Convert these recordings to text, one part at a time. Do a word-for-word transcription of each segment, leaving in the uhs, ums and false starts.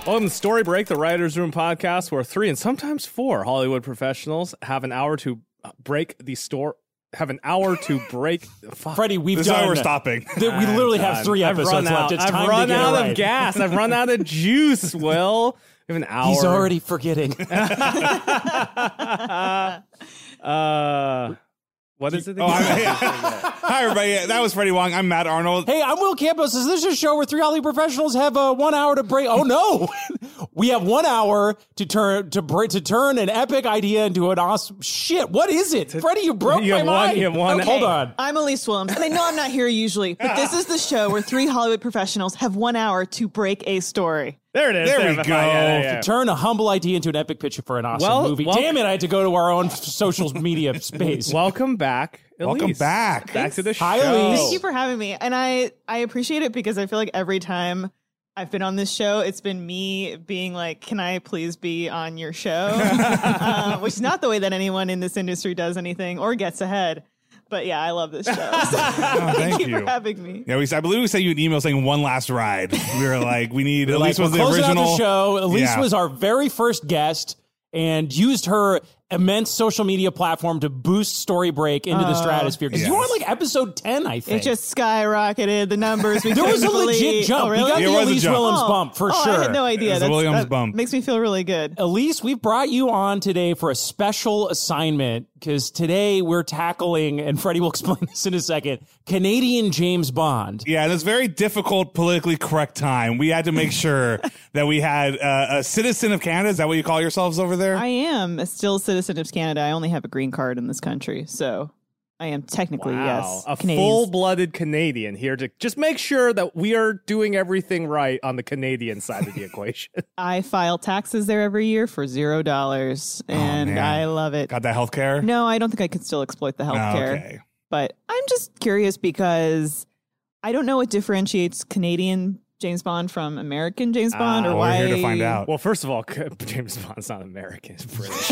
Welcome to Story Break, the Writers' Room podcast, where three and sometimes four Hollywood professionals have an hour to break the store. Have an hour to break. Fuck. Freddie, we've this done. is why we're stopping. The, we literally have done. three I've episodes run left. out. It's I've time run to get out it of right. gas. I've run out of juice. Will we have an hour? He's already forgetting. uh, what is it? Oh, I'm, hi, everybody. That was Freddie Wong. I'm Matt Arnold. Hey, I'm Will Campos. Is this a show where three Hollywood professionals have uh, one hour to break? Oh no, we have one hour to turn to break to turn an epic idea into an awesome shit. What is it, Freddie? You broke You my have one- mind. you have one- Oh, hold Hey. on. I'm Elise Williams, and I know I'm not here usually, but this is the show where three Hollywood professionals have one hour to break a story. There it is. There we Yeah, go. yeah, yeah. Turn a humble idea into an epic picture for an awesome Well, movie. well- Damn it! I had to go to our own social media space. Welcome back, Elise. Welcome back. Back to the Hi, show. Elise. Thank you for having me, and I I appreciate it because I feel like every time I've been on this show, it's been me being like, "Can I please be on your show?" uh, which is not the way that anyone in this industry does anything or gets ahead. But yeah, I love this show. So Oh, thank, thank you you. for having me. Yeah, we, I believe we sent you an email saying one last ride. We were like, we need, Elise Like, was we're the closing original. out the show. Elise Yeah. was our very first guest and used her immense social media platform to boost Story Break into the stratosphere. Because you were on Yes. like episode ten, I think. It just skyrocketed the numbers. We there was a couldn't legit believe- jump. Oh, really? We got There the was a Elise jump. Williams Oh. bump for oh, sure. I had no idea. It was a That's- Williams that bump. Makes me feel really good. Elise, we've brought you on today for a special assignment because today we're tackling, and Freddie will explain this in a second, Canadian James Bond. Yeah, in this very difficult, politically correct time, we had to make sure that we had uh, a citizen of Canada. Is that what you call yourselves over there? I am a still citizen of Canada. I only have a green card in this country, so I am technically, Wow. yes, A Canadian. full-blooded Canadian here to just make sure that we are doing everything right on the Canadian side of the equation. I file taxes there every year for zero dollars, and man. I love it. Got that health care? No, I don't think I could still exploit the healthcare. okay. But I'm just curious because I don't know what differentiates Canadian James Bond from American James Bond, Ah, or We're why. here to find out. Well, first of all, James Bond's not American; it's British.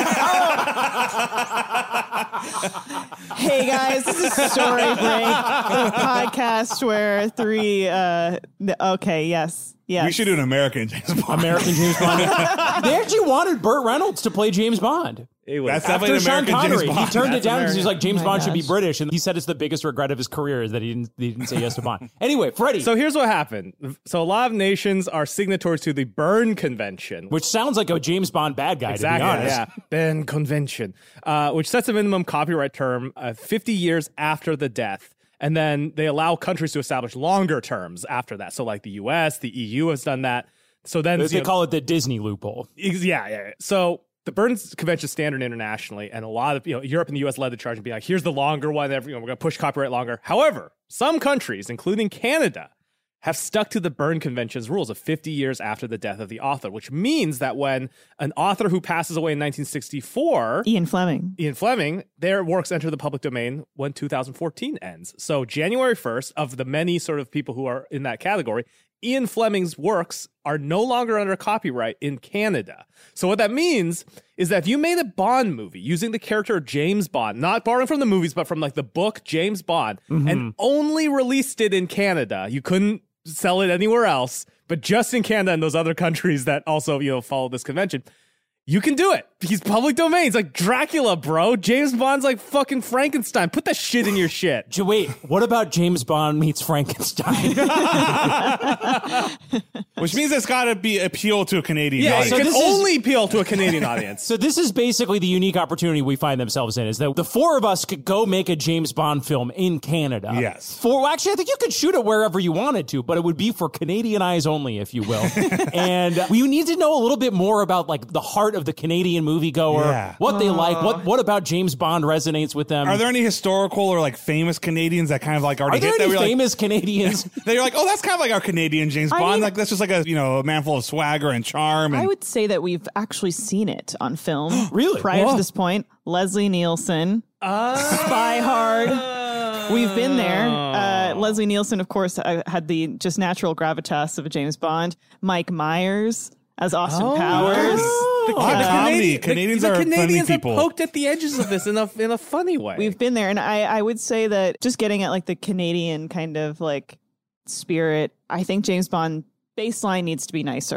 Hey guys, this is Story Break, the podcast where three. Uh, th- okay, yes, yes. We should do an American James Bond. American James Bond. They actually wanted Burt Reynolds to play James Bond. It was- That's After definitely Sean an American Connery, James he Bond. turned it That's down because he was like, James Oh my Bond should be gosh. British. And he said it's the biggest regret of his career is that he didn't, he didn't say yes to Bond. Anyway, Freddie, So here's what happened. So a lot of nations are signatories to the Berne Convention. which sounds like a James Bond bad guy, Exactly, to be honest. yeah. Berne Convention, uh, which sets a minimum copyright term uh, fifty years after the death. And then they allow countries to establish longer terms after that. So like the U S, the E U has done that. So then They you know, call it the Disney loophole. Ex- Yeah, yeah. yeah. So the Berne Convention is standard internationally, and a lot of you know Europe and the U S led the charge and be like, here's the longer one. Every, you know, we're going to push copyright longer. However, some countries, including Canada, have stuck to the Berne Convention's rules of fifty years after the death of the author, which means that when an author who passes away in nineteen sixty-four, Ian Fleming. Ian Fleming, their works enter the public domain when two thousand fourteen ends. So January first, of the many sort of people who are in that category, Ian Fleming's works are no longer under copyright in Canada. So what that means is that if you made a Bond movie using the character of James Bond, not borrowing from the movies, but from like the book James Bond, and only released it in Canada, you couldn't sell it anywhere else, but just in Canada and those other countries that also, you know, follow this convention, you can do it. He's public domain. It's like Dracula, bro. James Bond's like fucking Frankenstein. Put that shit in your shit. J- Wait, what about James Bond meets Frankenstein? Which means it's got to be appeal to a Canadian Yeah, it audience. so can this is- only appeal to a Canadian audience. So this is basically the unique opportunity we find themselves in, is that the four of us could go make a James Bond film in Canada. Yes. For well, actually, I think you could shoot it wherever you wanted to, but it would be for Canadian eyes only, if you will. And we need to know a little bit more about like the heart of the Canadian moviegoer, Yeah. what they like, what what about James Bond resonates with them. Are there any historical or like famous Canadians that kind of like already Are there hit that? any we're like- famous Canadians? that you're like, oh, that's kind of like our Canadian James I Bond. mean- like that's just like a you know a man full of swagger and charm. And I would say that we've actually seen it on film. Really? Prior Whoa. to this point, Leslie Nielsen, Spy Hard. We've been there. Uh, Leslie Nielsen, of course, uh, had the just natural gravitas of a James Bond. Mike Myers as Austin Powers. The, Oh, the comedy. Canadi- Canadians the, the are funny Canadians have people. poked at the edges of this in a in a funny way. We've been there, and I, I would say that just getting at like the Canadian kind of like spirit, I think James Bond baseline needs to be nicer.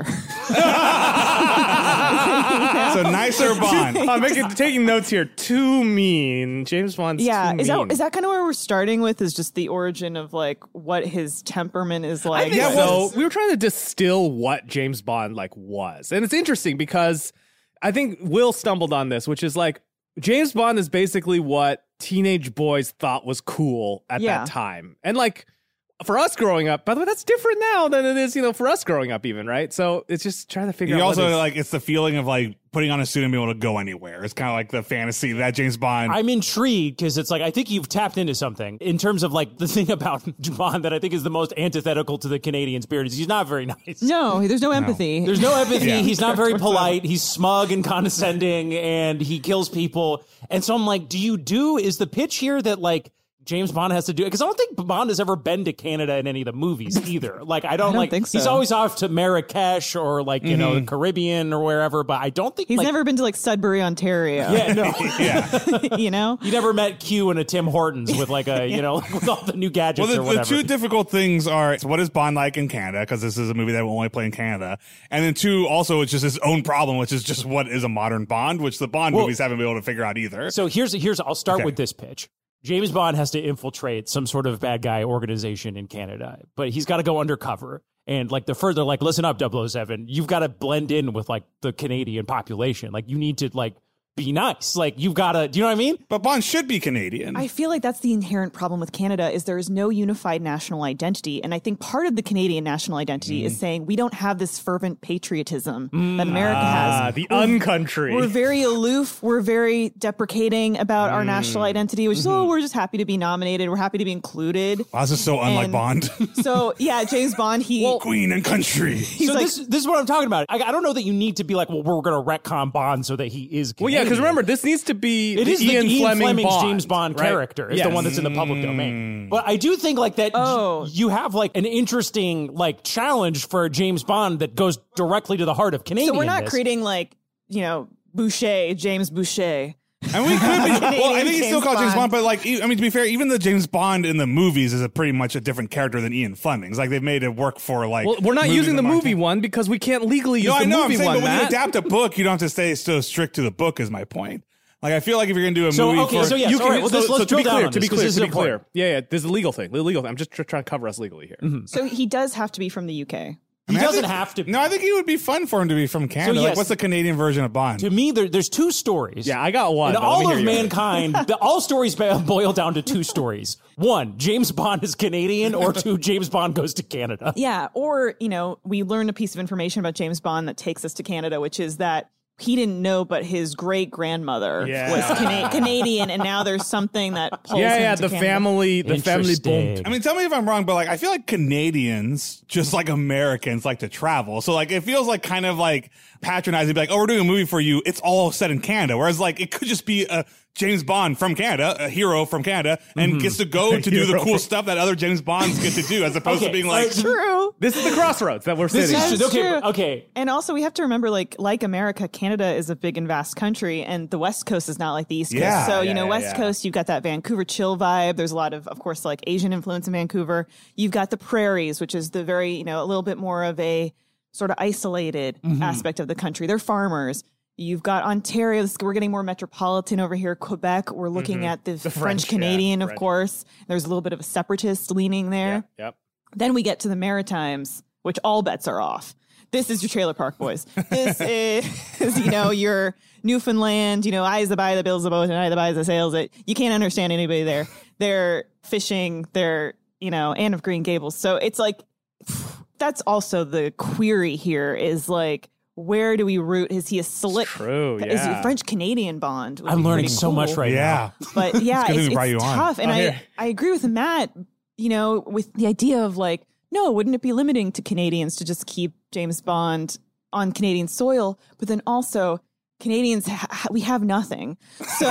So nicer Bond. I'm making, taking notes here. Too mean. James Bond's Yeah, too is mean. that is that kind of where we're starting with? Is just the origin of like what his temperament is like? Yeah, Like, well, we were trying to distill what James Bond like was. And it's interesting because I think Will stumbled on this, which is like James Bond is basically what teenage boys thought was cool at Yeah. that time. And like for us growing up, by the way, that's different now than it is, you know, for us growing up even, right? So it's just trying to figure You out also what is- like it's the feeling of like putting on a suit and being able to go anywhere. It's kind of like the fantasy that James Bond. I'm intrigued because it's like I think you've tapped into something in terms of like the thing about Bond that I think is the most antithetical to the Canadian spirit is he's not very nice. no, there's no empathy. There's no empathy. Yeah. He's not very polite. He's smug and condescending, and he kills people. And so I'm like, do you do? Is the pitch here that like James Bond has to do it? Because I don't think Bond has ever been to Canada in any of the movies either. Like I don't, I don't like. think so. He's always off to Marrakesh or like you know the Caribbean or wherever. But I don't think He's like, never been to like Sudbury, Ontario. Yeah, no. yeah. you know. You never met Q in a Tim Hortons with like a you know with all the new gadgets Well, the, or the whatever. two difficult things are what is Bond like in Canada, because this is a movie that will only play in Canada, and then two, also it's just his own problem, which is just what is a modern Bond, which the Bond Well, movies haven't been able to figure out either. So here's here's I'll start Okay. with this pitch. James Bond has to infiltrate some sort of bad guy organization in Canada, but he's got to go undercover. And like the further, like, listen up, double oh seven, you've got to blend in with like the Canadian population. Like you need to like be nice. Like you've got to, do you know what I mean? But Bond should be Canadian. I feel like that's the inherent problem with Canada is there is no unified national identity. And I think part of the Canadian national identity Mm. is saying we don't have this fervent patriotism that America Ah, has. the We're- uncountry. We're very aloof. We're very deprecating about our national identity, which is, oh, we're just happy to be nominated. We're happy to be included. Wow, this is so unlike And- Bond. So, yeah, James Bond, he... Queen and country. he's so like, this this is what I'm talking about. I, I don't know that you need to be like, well, we're going to retcon Bond so that he is well, Canadian. yeah, because remember, this needs to be It the is Ian, the Ian Fleming Fleming's Bond, James Bond right? character is Yes. the one that's in the public domain. But I do think like that Oh. you have like an interesting like challenge for James Bond that goes directly to the heart of Canadian. so we're not creating, like, you know, Boucher, James Boucher. And we could be. Well, I think he's James still called James Bond. Bond, but like, I mean, to be fair, even the James Bond in the movies is a pretty much a different character than Ian Fleming's. Like, they've made it work for like. Well, we're not movies using the that movie aren't- one because we can't legally use No, the I know. movie I'm saying, one, but when you Matt. adapt a book, you don't have to stay so strict to the book. Is my point. Like, I feel like if you're gonna do a So, movie okay, for so yeah, You all right, well, so, let's- so let's to drill be down clear, on to be this, 'cause clear, this to is be clear. important. Yeah, yeah, there's a legal thing. The legal thing. I'm just tr- trying to cover us legally here. So he does have to be from the U K. I He mean, I doesn't think- have to. No, I think it would be fun for him to be from Canada. yes. Like, what's the Canadian version of Bond? To me, there, there's two stories. Yeah, I got one. And but let me all hear of yours. mankind, the, all stories ba- boil down to two stories. One, James Bond is Canadian, or two, James Bond goes to Canada. Yeah, or, you know, we learn a piece of information about James Bond that takes us to Canada, which is that he didn't know, but his great grandmother Yeah. was Cana- Canadian, and now there's something that pulls Yeah, him yeah, to the Canada. family, the family Interesting. bumped. I mean, tell me if I'm wrong, but like, I feel like Canadians, just like Americans, like to travel. So like, it feels like kind of like patronizing, be like, oh, we're doing a movie for you. It's all set in Canada. Whereas like, it could just be a James Bond from Canada, a hero from Canada, and gets to go to do the cool stuff that other James Bonds get to do, as opposed Okay, to being like, uh, True. This is the crossroads that we're This sitting. is That's okay. true. Okay. And also, we have to remember, like, like America, Canada is a big and vast country, and the West Coast is not like the East Coast. Yeah, so, you yeah, know, yeah, West yeah. Coast, you've got that Vancouver chill vibe. There's a lot of, of course, like Asian influence in Vancouver. You've got the prairies, which is the very, you know, a little bit more of a sort of isolated Mm-hmm. aspect of the country. They're farmers. You've got Ontario. This- We're getting more metropolitan over here. Quebec, we're looking at the, Mm-hmm. French, French yeah, Canadian, of French. course. There's a little bit of a separatist leaning there. Yeah, yep. Then we get to the Maritimes, which all bets are off. This is your Trailer Park Boys. This is, you know, your Newfoundland, you know, eyes that buy the bills the boat and eye that buys the sails it. You can't understand anybody there. They're fishing, they're, you know, Anne of Green Gables. So it's like, that's also the query here is like, where do we root? Is he a slick? true, Is he yeah. a French Canadian Bond? Would I'm be learning pretty so much cool. right yeah. now. But yeah, good it's, thing we brought it's you on. tough. And Oh, I, here. I agree with Matt, you know, with the idea of like, no, wouldn't it be limiting to Canadians to just keep James Bond on Canadian soil? But then also, Canadians, ha- we have nothing. So,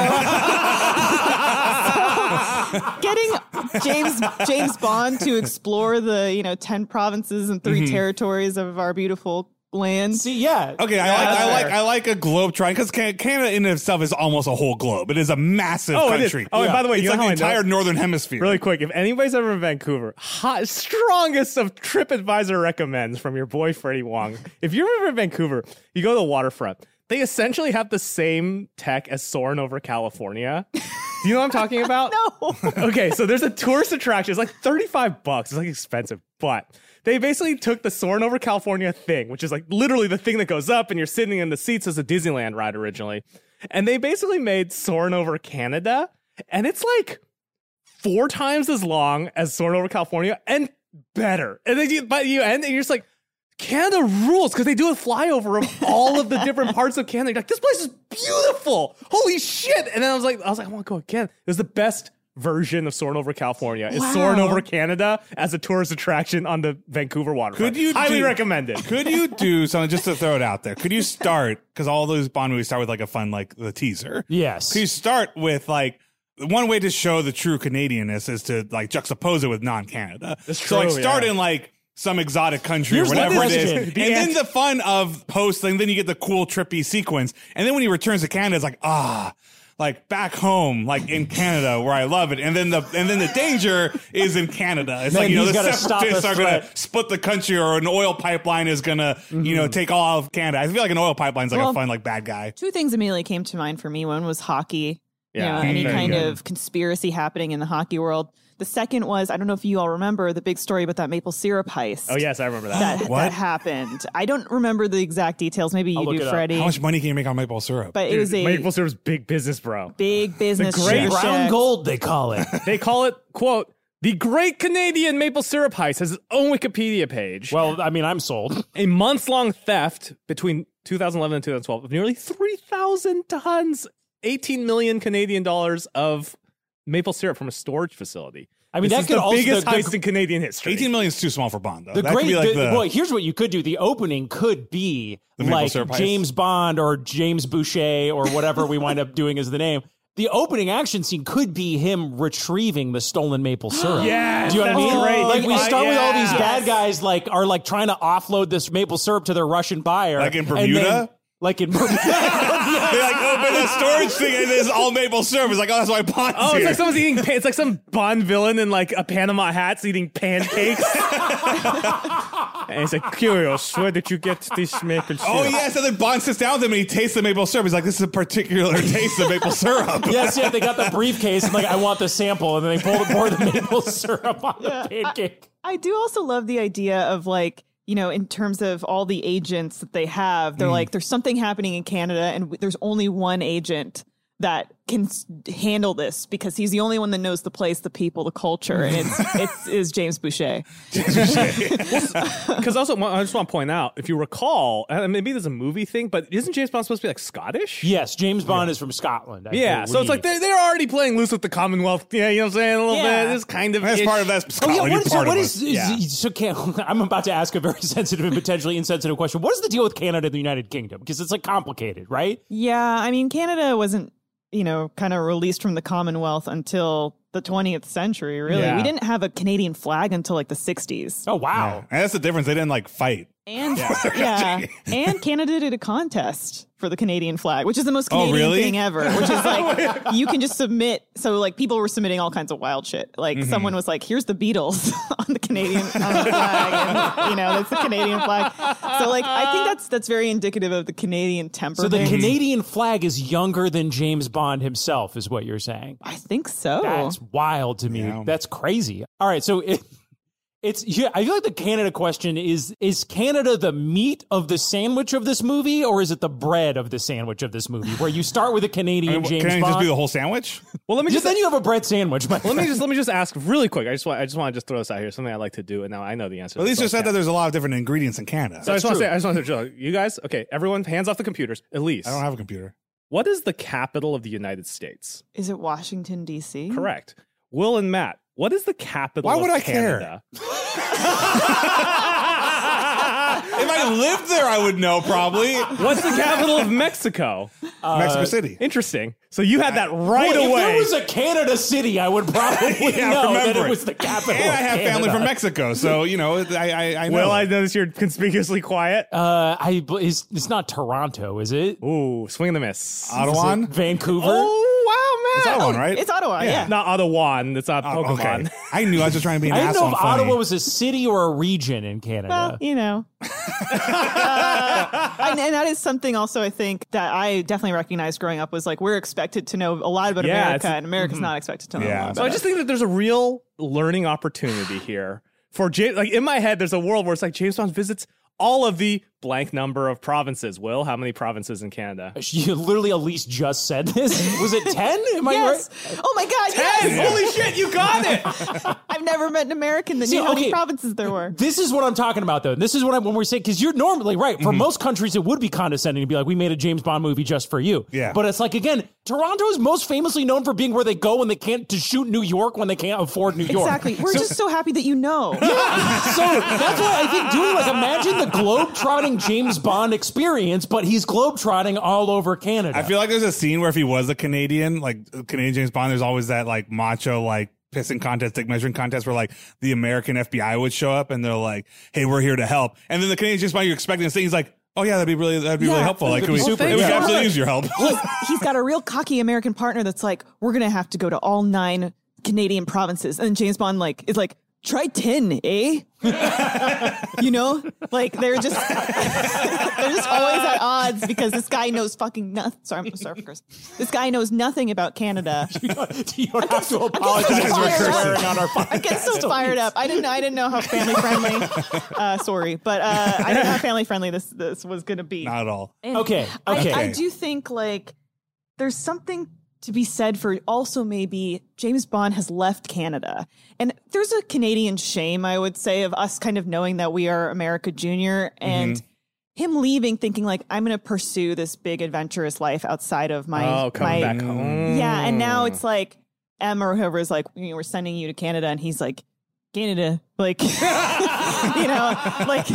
so getting James James Bond to explore the, you know, ten provinces and three territories of our beautiful land. See, yeah. Okay, I Yeah, like I that's like fair. I like a globe trying because Canada in itself is almost a whole globe. It is a massive Oh, it is. country. Oh, and by the way, it's you know like how the I know? entire northern hemisphere. Really quick, if anybody's ever in Vancouver, hot, strongest of TripAdvisor recommends from your boy Freddie Wong. If you're ever in Vancouver, you go to the waterfront. They essentially have the same tech as Soarin' over California. Do you know what I'm talking about? No. Okay, so there's a tourist attraction. It's like thirty-five bucks. It's like expensive, but they basically took the Soarin' over California thing, which is like literally the thing that goes up and you're sitting in the seats as a Disneyland ride originally. And they basically made Soarin' over Canada, and it's like four times as long as Soarin' over California and better. And then you, but you end and you're just like, Canada rules because they do a flyover of all of the different parts of Canada. You're like, this place is beautiful. Holy shit. And then I was like, I was like, I want to go again. It was the best version of Soarin' over California. Is Wow. Soarin' over Canada as a tourist attraction on the Vancouver waterfront. Could you highly do- recommend it. Could you do something just to throw it out there? Could you start because all those Bond movies start with like a fun like the teaser? Yes. Could you start with like one way to show the true Canadianness is to like juxtapose it with non-Canada. That's So like true, start yeah. in like some exotic country Here's or the whatever it is. question. And The then ant- the fun of posting, then you get the cool trippy sequence. And then when he returns to Canada, it's like, ah, like back home, like in Canada where I love it. And then the and then the danger is in Canada. It's Man, like, you know, he's the gotta stop separatists the are going to threat. split the country or an oil pipeline is going to, you Mm-hmm. know, take all of Canada. I feel like an oil pipeline is like Well, a fun, like bad guy. Two things immediately came to mind for me. One was hockey. Yeah, you know, any very kind good. of conspiracy happening in the hockey world. The second was, I don't know if you all remember the big story about that maple syrup heist. Oh, yes, I remember that. That, What? that happened. I don't remember the exact details. Maybe I'll you look do, it up. Freddie. How much money can you make on maple syrup? But it was a Maple syrup's big business, bro. big business. great sugar Brown shack. gold, they call it. They call it, quote, the Great Canadian Maple Syrup Heist has its own Wikipedia page. Well, I mean, I'm sold. A months-long theft between two thousand eleven and two thousand twelve of nearly three thousand tons, eighteen million Canadian dollars of maple syrup from a storage facility. I mean, this that is could the also- biggest the- the- heist in Canadian history. eighteen million is too small for Bond, though. The that great, could be like the, the, well, here's what you could do. The opening could be The maple like syrup heist. James Bond or James Boucher or whatever we wind up doing as the name. The opening action scene could be him retrieving the stolen maple syrup. Yes, Do you know what I that's mean? great. Like we Uh, start with all these yes. bad guys like are like trying to offload this maple syrup to their Russian buyer. Like in and then- Bermuda? like in Bermuda. They like open the storage thing and it's all maple syrup. It's like, oh, that's why Bond's Oh, it's here. like someone's eating. Pa- it's like some Bond villain in like a Panama hat's eating pancakes. And he's like, curious, where did you get this maple syrup? Oh yes, and then Bond sits down with him and he tastes the maple syrup. He's like, "This is a particular taste of maple syrup." Yes, yeah, they got the briefcase and like I want the sample, and then they pull the pour the maple syrup on the pancake. I do also love the idea of like, you know, in terms of all the agents that they have, they're like, there's something happening in Canada and w- there's only one agent that can s- handle this because he's the only one that knows the place, the people, the culture, and it's it's is James Boucher. Because also, I just want to point out, if you recall, and maybe there's a movie thing, but isn't James Bond supposed to be like Scottish? Yes, James Bond is from Scotland. I Yeah, so it's like believe. they're, they're already playing loose with the Commonwealth. Yeah, you know what I'm saying? A little Yeah. bit. This kind of That's ish. part of that. Oh Scotland, yeah, you're what is, so part what of is, it. is Yeah. so can I'm about to ask a very sensitive and potentially insensitive question. What is the deal with Canada and the United Kingdom? Because it's like complicated, right? Yeah, I mean, Canada wasn't, you know, kind of released from the Commonwealth until the twentieth century, really. Yeah. We didn't have a Canadian flag until like the sixties. Oh wow. And that's the difference. They didn't like fight. And yeah, and Canada did a contest for the Canadian flag, which is the most Oh, Canadian really? thing ever. Which is like you can just submit. So like people were submitting all kinds of wild shit. Like Mm-hmm. someone was like, "Here's the Beatles on the Canadian on the flag," and you know that's the Canadian flag. So like I think that's that's very indicative of the Canadian So temperament. the Canadian flag is younger than James Bond himself, is what you're saying. I think so. That's wild to me. Yeah. That's crazy. All right, so it, it's yeah. I feel like the Canada question is: is Canada the meat of the sandwich of this movie, or is it the bread of the sandwich of this movie? Where you start with a Canadian I mean, James can I Bond, just do the whole sandwich? Well, let me just just then you have a bread sandwich. My let me just let me just ask really quick. I just want I just want to just throw this out here. Something I like to do, and now I know the answer. At least so you I said can't. that there's a lot of different ingredients in Canada. So I just That's want to true. say, I just want to show you guys. Okay, everyone, hands off the computers. Elise, I don't have a computer. what is the capital of the United States? Is it Washington D C? Correct. Will and Matt, what is the capital? Why would of I care? Canada? If I lived there, I would know probably. What's the capital of Mexico? Mexico City. Interesting. So you had that right Well, away. If there was a Canada City, I would probably Yeah, know remember that it it. was the capital. And I of have Canada. family from Mexico, so you know, I I, I know. Will, it. I notice you're conspicuously quiet. Uh, I it's, it's not Toronto, is it? Ooh, swing and a miss. Ottawa. Vancouver. Oh, wow, It's man. Ottawa, right? It's Ottawa, yeah. Not Ottawa. It's not Oh, Pokemon. okay. I knew I was just trying to be an I didn't asshole. know if and funny. Ottawa was a city or a region in Canada. Well, you know. uh, and, and that is something also I think that I definitely recognized growing up was like we're expected to know a lot about Yeah, America, it's- and America's not expected to know Yeah. a lot So about I just us. think that there's a real learning opportunity here for James. Like in my head, there's a world where it's like James Bond visits all of the blank number of provinces. Will, how many provinces in Canada? You literally at least just said this. Was it ten? Am I Yes. right? Oh my God, yes. Holy shit, you got it! I've never met an American that See, knew how many okay. provinces there were. This is what I'm talking about, though. This is what I'm when we're saying because you're normally right. Mm-hmm. For most countries, it would be condescending to be like, "We made a James Bond movie just for you." Yeah. But it's like again, Toronto is most famously known for being where they go when they can't to shoot New York when they can't afford New York. Exactly. We're just so happy that you know. So that's why I think doing like imagine the globe-trotting James Bond experience, but he's globe-trotting all over Canada. I feel like there's a scene where if he was a Canadian, like Canadian James Bond, there's always that like macho like pissing contest, dick measuring contest where like the American F B I would show up and they're like, "Hey, we're here to help," and then the Canadian James Bond you're expecting this thing, he's like, "Oh yeah, that'd be really that'd be Yeah. really helpful. Like, That'd can we, be super. we could Yeah. absolutely use your help." he's, he's got a real cocky American partner that's like, we're gonna have to go to all nine Canadian provinces, and James Bond like is like, try ten, eh? You know, like they're just they're just always at odds because this guy knows fucking nothing. Sorry, I'm sorry for cursing. This guy knows nothing about Canada. you don't have to apologize so for fired up. swearing on our podcast. I get so fired up. I didn't. I didn't know how family friendly. Uh, sorry, but uh, I didn't know how family friendly this this was gonna be. Not at all. And Okay, I- okay. I, do think like there's something to be said for also maybe James Bond has left Canada. And there's a Canadian shame, I would say, of us kind of knowing that we are America Junior and him leaving thinking like, I'm going to pursue this big adventurous life outside of my... Oh, coming my, back home. Yeah, and now it's like Emma or whoever is like, you know, we're sending you to Canada, and he's like, Canada, like, you know, like...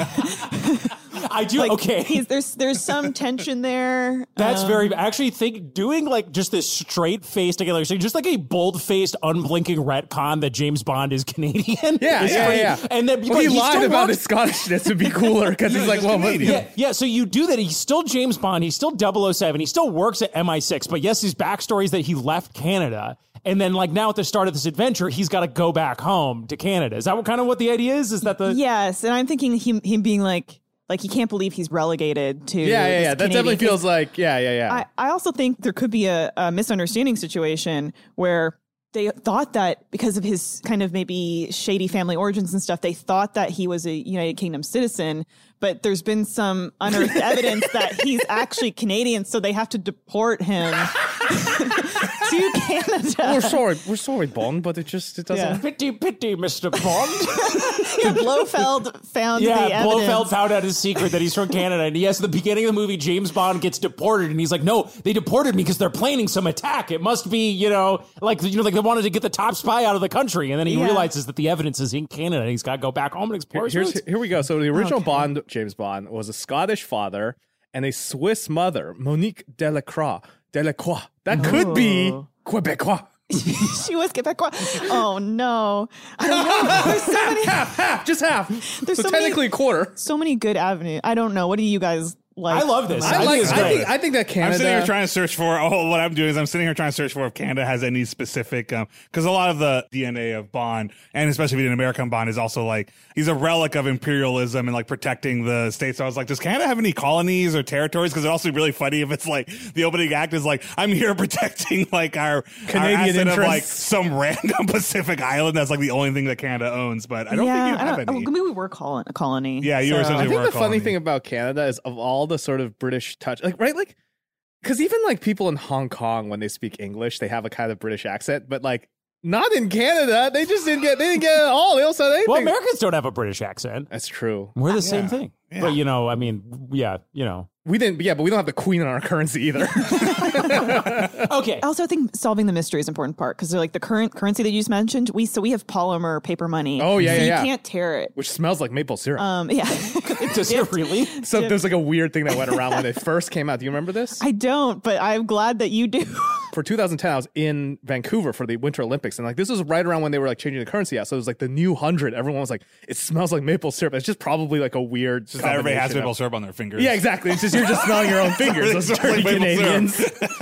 I do. like okay. he's, there's there's some tension there. That's Um, very. Actually, think doing like just this straight face together, so just like a bold faced, unblinking retcon that James Bond is Canadian. Yeah, is yeah, pretty- yeah. And then Well, but he he lied still about works- his Scottishness to be cooler because he's like, he's well, Canadian. Yeah, yeah. So you do that. He's still James Bond. He's still double oh seven. He still works at M I six. But yes, his backstory is that he left Canada. And then, like, now at the start of this adventure, he's got to go back home to Canada. Is that what kind of what the idea is? Is that the. Yes, and I'm thinking him him being like like he can't believe he's relegated to yeah, yeah, this yeah. That Canadian- definitely feels like, yeah, yeah, yeah. I, I also think there could be a, a misunderstanding situation where they thought that because of his kind of maybe shady family origins and stuff, they thought that he was a United Kingdom citizen, but there's been some unearthed evidence that he's actually Canadian, so they have to deport him to Canada. we're sorry, we're sorry, Bond, but it just it doesn't. Yeah. Pity, pity, Mister Bond. Yeah, Blofeld found the Yeah, evidence. Blofeld found out his secret that he's from Canada. And yes, at the beginning of the movie, James Bond gets deported, and he's like, "No, they deported me because they're planning some attack. It must be, you know, like you know, like they wanted to get the top spy out of the country." And then he Yeah. realizes that the evidence is in Canada, and he's got to go back home and explore. his Here's, roots. here we go. So the original Okay. Bond, James Bond, was a Scottish father and a Swiss mother, Monique Delacroix. Delacroix. That could be Oh. Quebecois. She was Quebecois. Oh no! I don't know. There's so many, half, half, just half. There's so, so many- technically a quarter. so many good avenues. I don't know. What do you guys like? I love this. I I like. think it's I great. think, I think that Canada. I'm sitting here trying to search for. Oh, what I'm doing is I'm sitting here trying to search for if Canada has any specific, because a lot of the D N A of Bond, and especially an American Bond, is also like he's a relic of imperialism and like protecting the states. So I was like, does Canada have any colonies or territories? Because it'd also be really funny if it's like the opening act is like, I'm here protecting like our Canadian our asset of like interests. some random Pacific island that's like the only thing that Canada owns. But I don't yeah, think you I have don't, any. oh, maybe we were colon, a colony. Yeah, you were so- essentially I think we're a the funny colony. thing about Canada is of all the sort of British touch, like right, like because even like people in Hong Kong when they speak English, they have a kind of British accent, but like Not in Canada. They just didn't get. They didn't get it all. They also had anything. Well, Americans don't have a British accent. That's true. We're the same thing. Yeah. But, you know, I mean, yeah, you know. We didn't. Yeah, but we don't have the queen on our currency either. Okay. I also think solving the mystery is an important part because they're like the current currency that you just mentioned. We so we have polymer paper money. Oh, yeah, so yeah, you yeah. can't tear it. Which smells like maple syrup. Um, yeah. Does it really? so there's like a weird thing that went around when it first came out. Do you remember this? I don't, but I'm glad that you do. For two thousand ten, I was in Vancouver for the Winter Olympics, and like this was right around when they were like changing the currency out. So it was like the new hundred. Everyone was like, "It smells like maple syrup." It's just probably like a weird. Just that everybody has combination maple of- syrup on their fingers. Yeah, exactly. It's just you're just smelling your own fingers. Those Smells dirty like maple Canadians.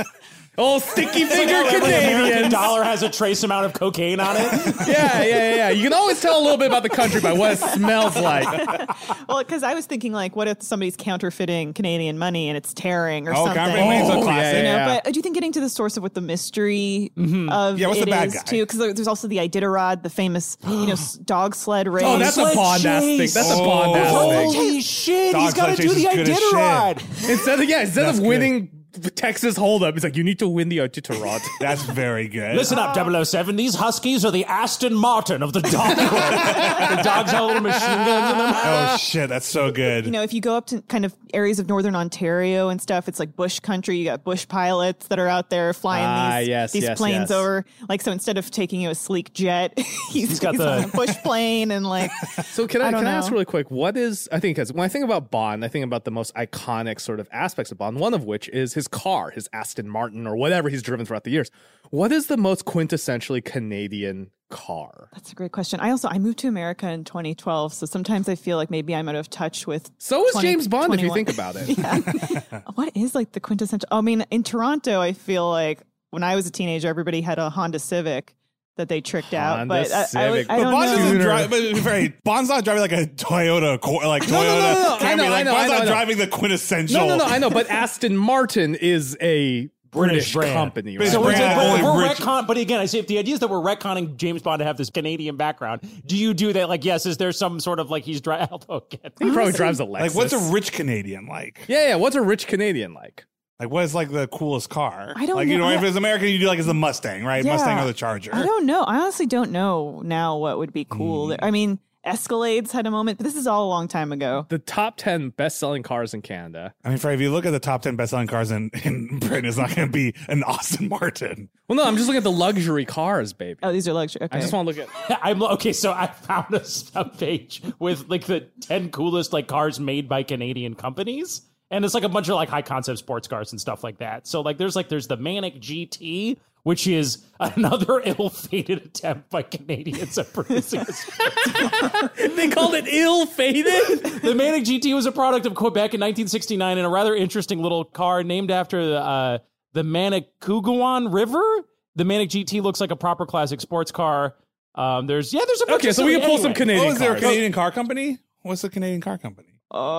Oh, sticky finger Every American Canadians. dollar has a trace amount of cocaine on it. Yeah, yeah, yeah, yeah. You can always tell a little bit about the country by what it smells like. Well, because I was thinking like, what if somebody's counterfeiting Canadian money and it's tearing or Oh, something? counterfeiting money's a Oh, classic. yeah, You know, yeah. but I do think getting to the source of what the mystery of Yeah, what's it the bad is guy? too, because there's also the Iditarod, the famous you know s- dog sled race. Oh, that's a Sled Bond ass thing. chase. That's a Oh. Bond ass thing. Holy shit, Dog he's got to sled do chase the is good as Iditarod. Instead of yeah, instead That's of good. winning Texas Hold'em, it's like you need to win the Iditarod. That's very good. Listen up, double oh seven. These Huskies are the Aston Martin of the dog world. The dogs have little machine guns in them. Oh shit, that's so good. You know, if you go up to kind of areas of northern Ontario and stuff, it's like bush country. You got bush pilots that are out there flying Ah, these, yes, these yes, planes yes. over. Like, so instead of taking you a sleek jet, he's, He's got he's the- on a bush plane and like. So can I, I don't can I ask know. really quick, what is, I think, because when I think about Bond, I think about the most iconic sort of aspects of Bond, one of which is his car, his Aston Martin or whatever he's driven throughout the years. What is the most quintessentially Canadian car? That's a great question. I also I moved to America in twenty twelve, so sometimes I feel like maybe I'm out of touch with. So is twenty James Bond if you twenty-one. think about it. Yeah. What is like the quintessential? I mean, in Toronto, I feel like when I was a teenager, everybody had a Honda Civic that they tricked out. Honda But I, I, Civic. I, I But don't Bond know. doesn't drive. But right, Bond's not driving like a Toyota, Cor- like Toyota. no, no, no. I Camry. know, I like, know, Bond's I know, not I know. driving the quintessential. No, no, no, I know, but Aston Martin is a British, British brand. company. But Right? it's So we're, brand we're, only we're rich- retcon, but again, I say if the idea is that we're retconning James Bond to have this Canadian background, do you do that? Like, yes, is there some sort of like he's driving? Although again, He probably drives a Lexus. Like, what's a rich Canadian like? Yeah, yeah. What's a rich Canadian like? Like, what is like the coolest car? I don't like, you know. know, if I- it's American, you do like it's the Mustang, right? Yeah. Mustang or the Charger. I don't know. I honestly don't know now what would be cool. Hmm. I mean, Escalades had a moment, but this is all a long time ago. The top ten best-selling cars in Canada. I mean, Fred, if you look at the top ten best-selling cars in, in Britain, it's not going to be an Aston Martin. Well, no, I'm just looking at the luxury cars, baby. Oh, these are luxury. Okay. I just want to look at. I'm okay. So I found a, a page with like the ten coolest like cars made by Canadian companies. And it's like a bunch of like high concept sports cars and stuff like that. So like there's like there's the Manic G T, which is another ill-fated attempt by Canadians at producing a sports car. They called it ill-fated. The Manic G T was a product of Quebec in nineteen sixty-nine and a rather interesting little car named after the uh, the Manicouagan River. The Manic G T looks like a proper classic sports car. Um, there's yeah, there's a bunch Okay, of so we can silly- pull some anyway. Canadian Oh, is there a cars. Canadian car company? What's the Canadian car company?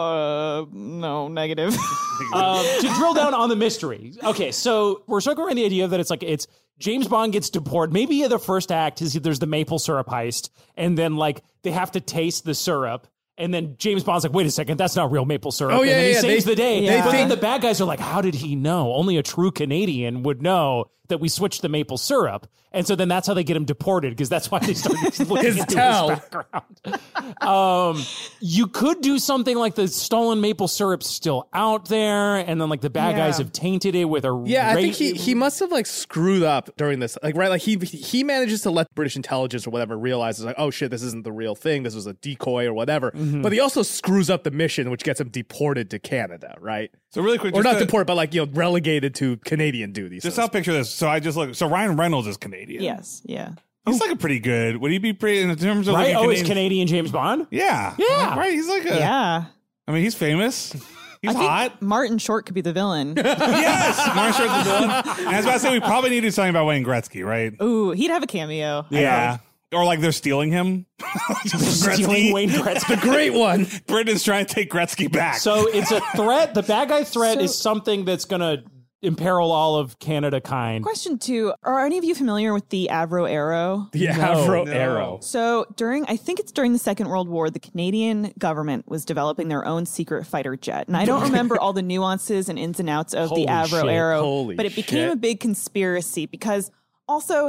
Uh, no, negative. um, to drill down on the mystery. Okay, so we're circling around the idea that it's like it's James Bond gets deported. Maybe the first act is there's the maple syrup heist, and then like they have to taste the syrup. And then James Bond's like, wait a second, that's not real maple syrup. Oh, yeah, and then he yeah, saves they- the day. they but then think- the bad guys are like, how did he know? Only a true Canadian would know that we switched the maple syrup. And so then that's how they get him deported, because that's why they started looking His into towel. his background. Um, you could do something like the stolen maple syrup's still out there, and then like the bad Yeah. guys have tainted it with a Yeah, I ra- think he, he must have like screwed up during this. Like, right, like he he manages to let British intelligence or whatever realize, like, oh shit, this isn't the real thing. This was a decoy or whatever. Mm-hmm. But he also screws up the mission, which gets him deported to Canada, right? So really quick, Or just not to- deported, but like, you know, relegated to Canadian duties. Just so to I'll picture this. So I just look. So Ryan Reynolds is Canadian. Yes, yeah. He's like a pretty good. Would he be pretty in terms of right? like a Oh, it's Canadian? Canadian James Bond. Yeah, Yeah. right. He's like a. Yeah. I mean, he's famous. He's I think hot. Martin Short could be the villain. Yes, Martin Short's the villain. And I was about to say we probably need to do something about Wayne Gretzky, right? Ooh, he'd have a cameo. Yeah. Or like they're stealing him. Stealing Wayne Gretzky. Great one. Britain's trying to take Gretzky back. So it's a threat. The bad guy threat So- is something that's going to imperil all of Canada kind. Question two: are any of you familiar with the Avro Arrow? The No, Avro no. Arrow. So during, I think it's during the Second World War, the Canadian government was developing their own secret fighter jet. And I don't remember all the nuances and ins and outs of Holy the Avro shit. Arrow, Holy but it became shit. a big conspiracy because also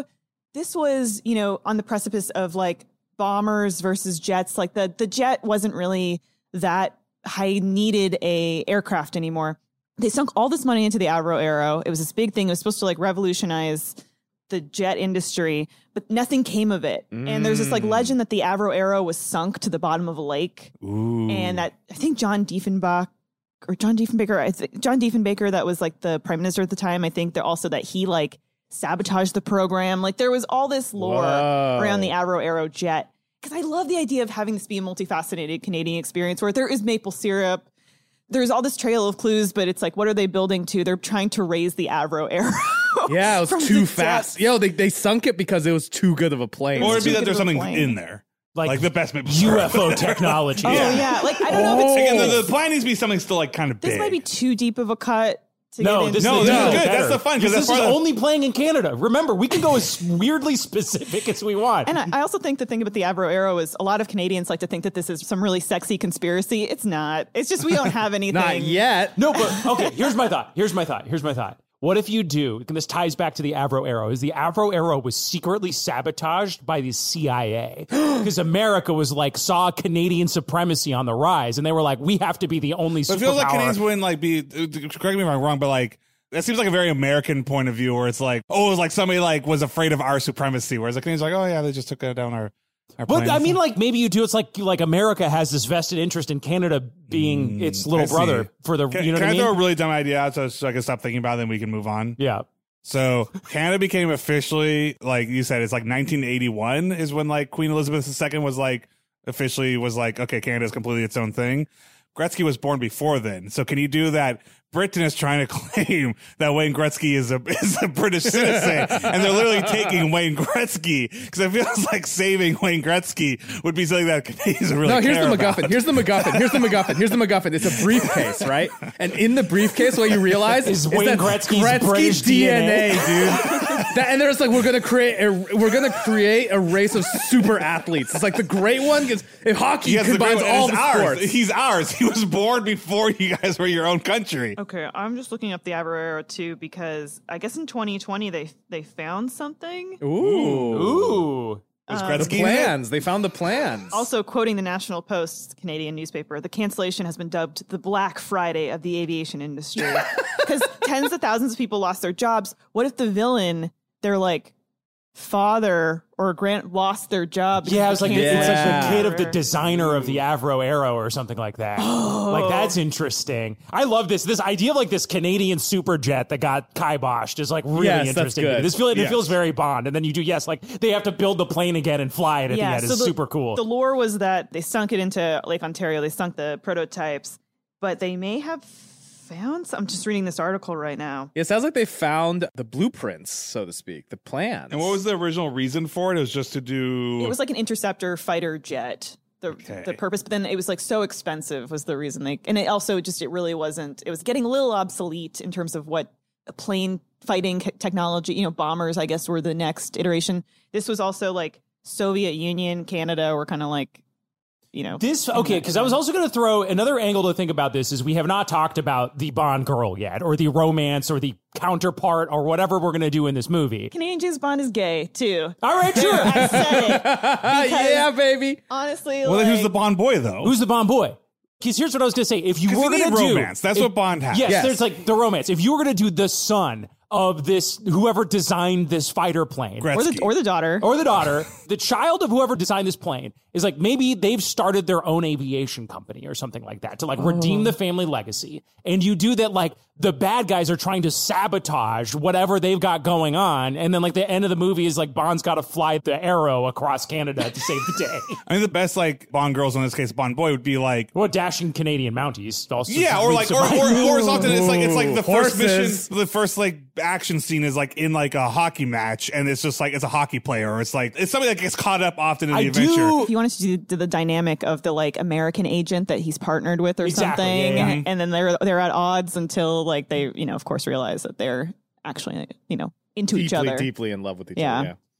this was, you know, on the precipice of like bombers versus jets. Like the the jet wasn't really that high needed a aircraft anymore. They sunk all this money into the Avro Arrow. It was this big thing. It was supposed to like revolutionize the jet industry, but nothing came of it. Mm. And there's this like legend that the Avro Arrow was sunk to the bottom of a lake. Ooh. And that I think John Diefenbach or John Diefenbaker, I think John Diefenbaker, that was like the prime minister at the time. I think they're also that he like sabotaged the program. Like there was all this lore Whoa. around the Avro Arrow jet. Because I love the idea of having this be a multifaceted Canadian experience where there is maple syrup. There's all this trail of clues, but it's like, what are they building to? They're trying to raise the Avro Arrow. Yeah, it was too fast. Depths. Yo, they, they sunk it because it was too good of a plane. Or it'd be that there's something in there. Like, like the best maple U F O technology. Oh, yeah. yeah. Like, I don't oh. know if it's... Again, the, the plan needs to be something still like kind of big. This might be too deep of a cut. No, this, no, is, this no, is good. better. That's the fun. Because this that's is the... only playing in Canada. Remember, we can go as weirdly specific as we want. And I, I also think the thing about the Avro Arrow is a lot of Canadians like to think that this is some really sexy conspiracy. It's not. It's just we don't have anything. Not yet. No, but okay, here's my thought. Here's my thought. Here's my thought. What if you do, and this ties back to the Avro Arrow, is the Avro Arrow was secretly sabotaged by the C I A because America was like, saw Canadian supremacy on the rise, and they were like, we have to be the only superpower. But it feels like Canadians wouldn't like be, correct me if I'm wrong, but like, that seems like a very American point of view where it's like, oh, it was like somebody like was afraid of our supremacy, whereas the Canadians are like, oh yeah, they just took uh, down our our But planes. I mean, like maybe you do. It's like like America has this vested interest in Canada being mm, its little brother for the. Can, you know can what I mean? throw a really dumb idea out so, so I can stop thinking about it and we can move on? Yeah. So Canada became officially, like you said, it's like nineteen eighty-one is when like Queen Elizabeth the Second was like officially was like, okay, Canada's completely its own thing. Gretzky was born before then. So can you do that? Britain is trying to claim that Wayne Gretzky is a is a British citizen, and they're literally taking Wayne Gretzky because it feels like saving Wayne Gretzky would be something that Canadians really No, here's care the about. MacGuffin. Here's the MacGuffin. Here's the MacGuffin. Here's the MacGuffin. It's a briefcase, right? And in the briefcase, what you realize is, is Wayne that Gretzky's Gretzky British D N A, D N A. dude. That, and there's like we're gonna create a we're gonna create a race of super athletes. It's like the great one because if hockey Yes, the combines great- all it's the ours. sports. He's ours. He was born before you guys were your own country. Okay, I'm just looking up the Avro Arrow too because I guess in twenty twenty they they found something. Ooh, ooh. Was The Gretzky in it? plans. They found the plans. Also, quoting the National Post, Canadian newspaper, the cancellation has been dubbed the Black Friday of the aviation industry because tens of thousands of people lost their jobs. What if the villain, their like father or grand, lost their job? because Yeah, of it was like the it's like the cancellation? kid of the designer of the Avro Arrow or something like that. Like that's interesting. I love this. This idea of like this Canadian super jet that got kiboshed is like really Yes, that's interesting. to me. good. This feel, it Yes. feels very Bond. And then you do yes, like they have to build the plane again and fly it at Yeah, the end. so It's the- super cool. The lore was that they sunk it into Lake Ontario. They sunk the prototypes, but they may have found some. I'm just reading this article right now. It sounds like they found the blueprints, so to speak, the plans. And what was the original reason for it? It was just to do. It was like an interceptor fighter jet. The, Okay. the purpose, but then it was like so expensive was the reason they, and it also just, it really wasn't, it was getting a little obsolete in terms of what a plane fighting c- technology, you know, bombers, I guess, were the next iteration. This was also like Soviet Union, Canada were kind of like, you know. This okay, because I was also going to throw another angle to think about this is we have not talked about the Bond girl yet, or the romance, or the counterpart, or whatever we're going to do in this movie. Canadian James Bond is gay too. All right, sure. I said it. Because yeah, baby. honestly, Well, like, then who's the Bond boy though? Who's the Bond boy? Because here's what I was going to say: if you 'Cause were you going need to do romance. That's if- what Bond has. Yes, Yes. there's like the romance. If you were going to do the son of this, whoever designed this fighter plane, Gretzky. or the or the daughter. or the daughter, the child of whoever designed this plane is like maybe they've started their own aviation company or something like that to like redeem the family legacy. And you do that like the bad guys are trying to sabotage whatever they've got going on. And then like the end of the movie is like Bond's got to fly the Arrow across Canada to save the day. I mean, the best like Bond girls in this case, Bond boy would be like. What dashing Canadian Mounties also. Yeah, or like, or, or, or as often it's like it's like the first Horses. mission, the first like action scene is like in like a hockey match, and it's just like it's a hockey player, or it's like it's somebody that gets caught up often in the I adventure. do. If you wanted to do, do the dynamic of the like American agent that he's partnered with or Exactly, something, yeah, yeah. and then they're they're at odds until like they you know of course realize that they're actually you know into each Deeply, other. deeply in love with each Yeah. other. Yeah.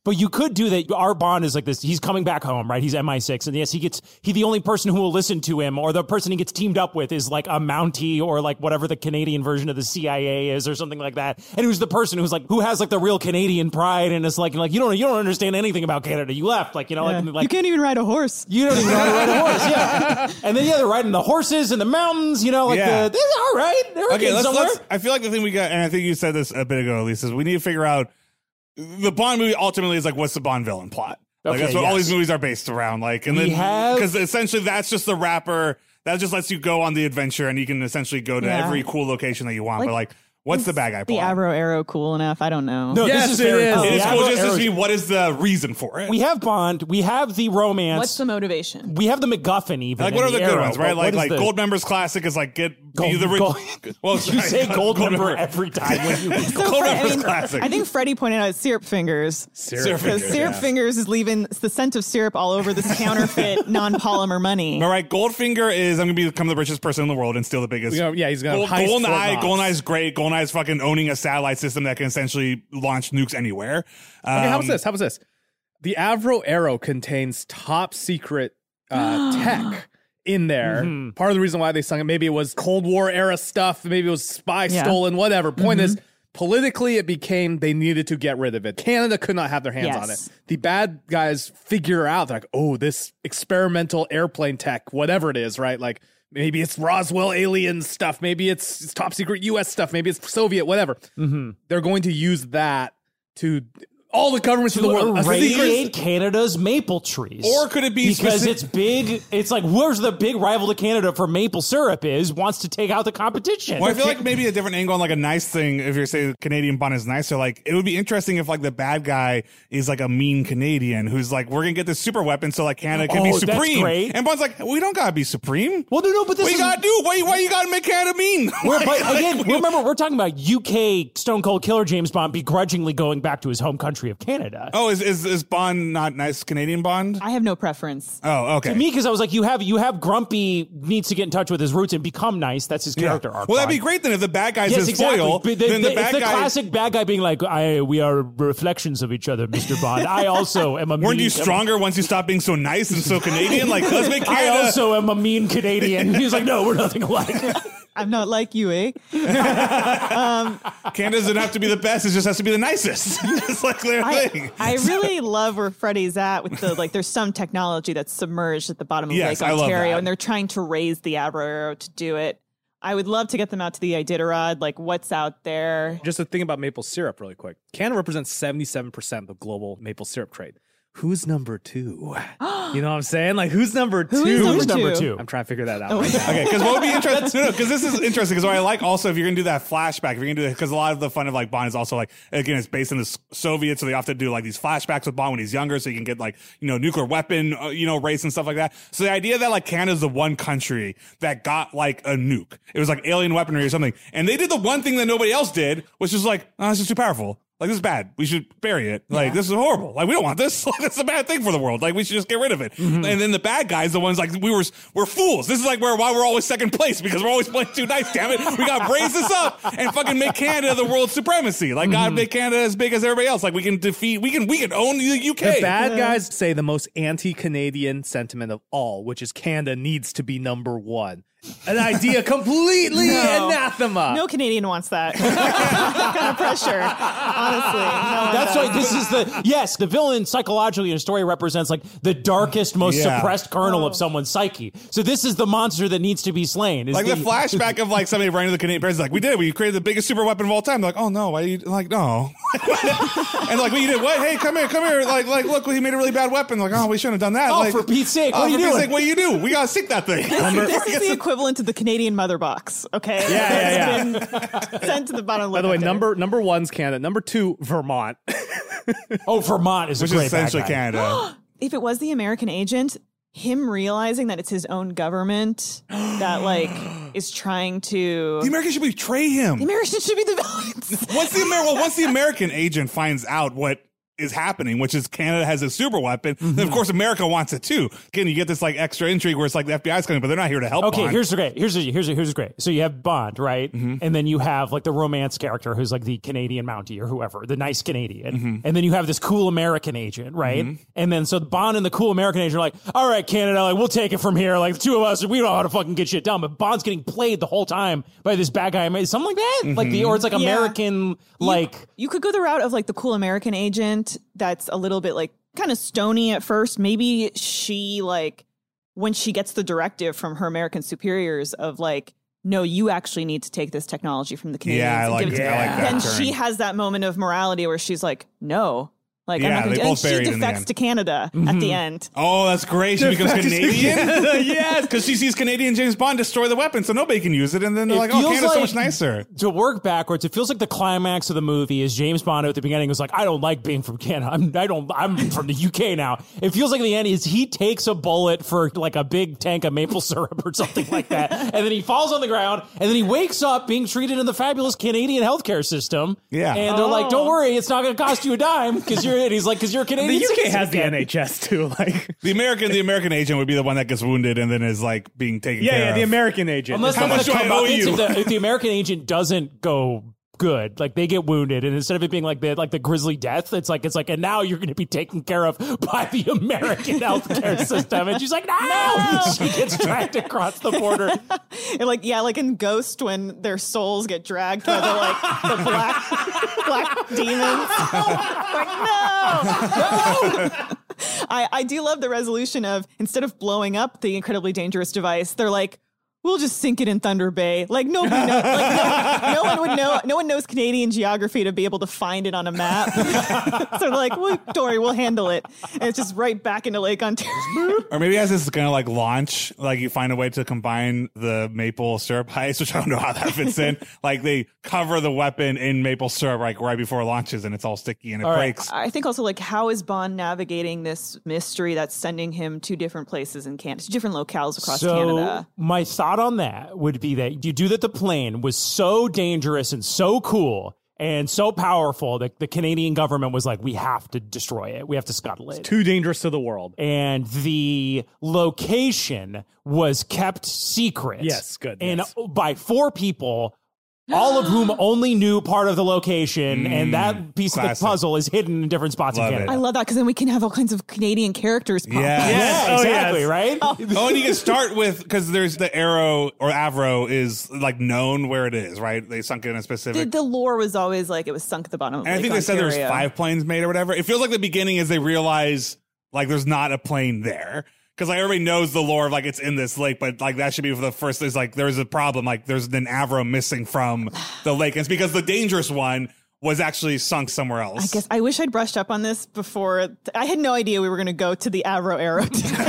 But you could do that. Our Bond is like this. He's coming back home, right? He's M I six. And yes, he gets, he, the only person who will listen to him or the person he gets teamed up with is like a Mountie or like whatever the Canadian version of the C I A is or something like that. And who's the person who's like, who has like the real Canadian pride and is like, like, you don't, you don't understand anything about Canada. You left, like, you know, Yeah. like, like, you can't even ride a horse. you don't even know how to ride a horse. Yeah. And then, yeah, they're riding the horses in the mountains, you know, like, Yeah. the, they're all right. They're Okay, okay let's, somewhere. let's. I feel like the thing we got, and I think you said this a bit ago, Elise, is we need to figure out the Bond movie. Ultimately, is like, what's the Bond villain plot? Like Okay, that's what all yes. these movies are based around. Like, and We then have- because essentially that's just the wrapper that just lets you go on the adventure, and you can essentially go to Yeah. every cool location that you want. Like, but like, what's the bad guy The plot? Avro Arrow cool enough? I don't know. No, Yes, this is it very is. cool. It is The cool Avro just to Arrows- see what is the reason for it. We have Bond. We have the romance. What's the motivation? we have the MacGuffin even. Like, in what are the good Arrow, ones, but right? what Like, is like the- Gold Members Classic is like get Gold- be the re- Gold- well, You sorry, say Gold Member Member. every time when you. So Gold Fred- I, Members mean, Classic. I think Freddie pointed out syrup fingers. Syrup Because fingers, syrup yeah. fingers is leaving the scent of syrup all over this counterfeit non-polymer money. All right, Goldfinger is I'm gonna become the richest person in the world and steal the biggest. You know, yeah, he's gonna Gold, heist Fort Goldeneye. Knox. Goldeneye's great. Goldeneye's fucking owning a satellite system that can essentially launch nukes anywhere. Um, Okay, how was this? How was this? The Avro Arrow contains top secret uh, tech in there. Mm-hmm. Part of the reason why they sung it, maybe it was Cold War era stuff, maybe it was spy Yeah. stolen, whatever. Point Mm-hmm. is, politically, it became they needed to get rid of it. Canada could not have their hands on it. Yes. The bad guys figure out, like, oh, this experimental airplane tech, whatever it is, right? Like, maybe it's Roswell alien stuff, maybe it's, it's top secret U S stuff, maybe it's Soviet, whatever. Mm-hmm. They're going to use that to all the governments of the world. A irradiate secret- Canada's maple trees. Or could it be because specific- it's big? It's like where's the big rival to Canada for maple syrup is wants to take out the competition. Well, I feel like maybe a different angle on like a nice thing. If you're saying Canadian Bond is nicer, like it would be interesting if like the bad guy is like a mean Canadian who's like, we're gonna get this super weapon so like Canada can Oh, be that's supreme. great. And Bond's like, we don't gotta be supreme. well, no, no, but this What is you gotta do? Why, why you gotta make Canada mean? We're, Like- but like, again, we- remember, we're talking about U K Stone Cold Killer James Bond begrudgingly going back to his home country of Canada. Oh, is, is is Bond not nice Canadian Bond? I have no preference. Oh, okay. To me, because I was like, you have you have Grumpy needs to get in touch with his roots and become nice. That's his character arc. Well, that'd be Bond. great then if the bad guy's Yes, his exactly. foil. But the, then the, the- bad it's the guy. classic bad guy being like, "I we are reflections of each other, Mister Bond. I also am a Weren't mean, you stronger once you stopped being so nice and so Canadian? Like, let's make I Canada. also am a mean Canadian." He was like, "No, we're nothing alike." I'm not like you, eh? Canada doesn't have to be the best; it just has to be the nicest. It's like their thing. I, I really love where Freddie's at with the like. There's some technology that's submerged at the bottom of Yes, Lake I love Ontario, that. and they're trying to raise the Avro Arrow to do it. I would love to get them out to the Iditarod. Like, what's out there? Just a thing about maple syrup, really quick. Canada represents seventy-seven percent of the global maple syrup trade. Who's number two? You know what I'm saying? Like, who's number two? Who is number Who's number two? two? I'm trying to figure that out. Oh. right now. Okay, because what would be interesting? No, because this is interesting. Because what I like also, if you're gonna do that flashback, if you're gonna do that, because a lot of the fun of like Bond is also like again, it's based in the S- Soviets, so they often do like these flashbacks with Bond when he's younger, so you can get like you know nuclear weapon, uh, you know, race and stuff like that. So the idea that like Canada's the one country that got like a nuke, it was like alien weaponry or something, and they did the one thing that nobody else did, which is like, oh, this is too powerful. Like, this is bad. We should bury it. Like, this is horrible. Like, we don't want this. Like, this is a bad thing for the world. Like, we should just get rid of it. Mm-hmm. And then the bad guys, the ones like, we were, we're fools. This is like where, why we're always second place, because we're always playing too nice, damn it. We gotta raise this up and fucking make Canada the world supremacy. Like, gotta make Canada as big as everybody else. Like, we can defeat, we can, we can own the U K. The bad guys say the most anti-Canadian sentiment of all, which is Canada needs to be number one. An idea completely No. anathema. No Canadian wants that. That kind of pressure, honestly. No, That's no. why this is the yes, the villain psychologically in a story represents like the darkest, most Yeah. suppressed kernel of someone's psyche. So this is the monster that needs to be slain. is Like the flashback of like somebody running to the Canadian president, like, we did, we created the biggest super weapon of all time. They're like, oh no, why you like no? And like, what you did? What? Hey, come here, come here. Like, like, look, he made a really bad weapon. Like, oh, we shouldn't have done that. Oh, like, for Pete's sake, oh, what are you for Pete's doing? sake, what do you do? We gotta sink that thing. This is the equivalent to the Canadian mother box, okay? Yeah, yeah, It's been sent to the bottom of By the way, Lake number number one's Canada. Number two, Vermont. Oh, Vermont is Which a is great bad essentially guy. Canada. If it was the American agent, him realizing that it's his own government that like is trying to The Americans should betray him. the Americans should be the villains. Once the Amer- well, once the American agent finds out what is happening, which is Canada has a super weapon. Mm-hmm. And of course, America wants it too. Again, you get this like extra intrigue where it's like the F B I's coming, but they're not here to help. Okay, Bond. here's the great. Here's the, here's the, here's the great. So you have Bond, right? Mm-hmm. And then you have like the romance character who's like the Canadian Mountie or whoever, the nice Canadian. Mm-hmm. And then you have this cool American agent, right? Mm-hmm. And then so Bond and the cool American agent are like, all right, Canada, like we'll take it from here. Like the two of us, we don't know how to fucking get shit done. But Bond's getting played the whole time by this bad guy, something like that. Mm-hmm. Like the or it's like Yeah. American like. You, you could go the route of like the cool American agent that's a little bit like kind of stony at first. Maybe she like when she gets the directive from her American superiors of like, no, you actually need to take this technology from the Canadians. Yeah, I and like, give it to I them. like that. Then turn. she has that moment of morality where she's like, no. Like, Yeah, I'm not gonna they do and both she buried in the defects end. to Canada at the end. Oh, that's great. She becomes Canadian? Yes, because she sees Canadian James Bond destroy the weapon so nobody can use it. And then they're It like, oh, feels Canada's so like- much nicer. To work backwards, it feels like the climax of the movie is James Bond at the beginning was like, I don't like being from Canada. I'm, I don't, I'm from the U K now. It feels like the end is he takes a bullet for like a big tank of maple syrup or something like that. And then he falls on the ground and then he wakes up being treated in the fabulous Canadian healthcare system. Yeah. And they're like, Oh. don't worry, it's not going to cost you a dime because you're, and he's like, because you're a Canadian The U K citizen has the again. N H S too. Like, The American, the American agent would be the one that gets wounded and then is like being taken yeah, care yeah, of. the American agent. Unless How they're much gonna do I come owe up- you? If the, if the American agent doesn't go good, like they get wounded, and instead of it being like the like the grisly death, it's like it's like, and now you're going to be taken care of by the American healthcare system. And she's like, no, she gets dragged across the border. And like, yeah, like in Ghost when their souls get dragged by the like the black black demons. Like, no. I, I do love the resolution of instead of blowing up the incredibly dangerous device, they're like, we'll just sink it in Thunder Bay. Like nobody knows. Like, no, no one would know. No one knows Canadian geography to be able to find it on a map. So they're like, well, don't worry, we'll handle it. And it's just right back into Lake Ontario. Or maybe as this kind of like launch, like you find a way to combine the maple syrup ice, which I don't know how that fits in. Like they cover the weapon in maple syrup like right before it launches and it's all sticky and it All right. breaks. I think also like how is Bond navigating this mystery that's sending him to different places in Canada, to different locales across So Canada? my thought on that would be that you do that the plane was so dangerous and so cool and so powerful that the Canadian government was like, we have to destroy it. We have to scuttle it. too dangerous to the world. And the location was kept secret. Yes, good, And yes. by four people, all of whom only knew part of the location, and that piece of classic. the puzzle is hidden in different spots Love in it. Canada. I love that because then we can have all kinds of Canadian characters pop Yeah. up. Yes. Yeah, Oh, exactly, yes. right? Oh, and you can start with, because there's the Arrow or Avro is like known where it is, right? They sunk it in a specific. The, the lore was always like it was sunk at the bottom of And I Lake think they said there was Ontario. five planes made or whatever. It feels like the beginning is they realize like there's not a plane there. Because like everybody knows the lore of like it's in this lake, but like that should be for the first. There's like there's a problem. Like there's an Avro missing from the lake, and it's because the dangerous one was actually sunk somewhere else. I guess I wish I'd brushed up on this before. I had no idea we were going to go to the Avro Arrow.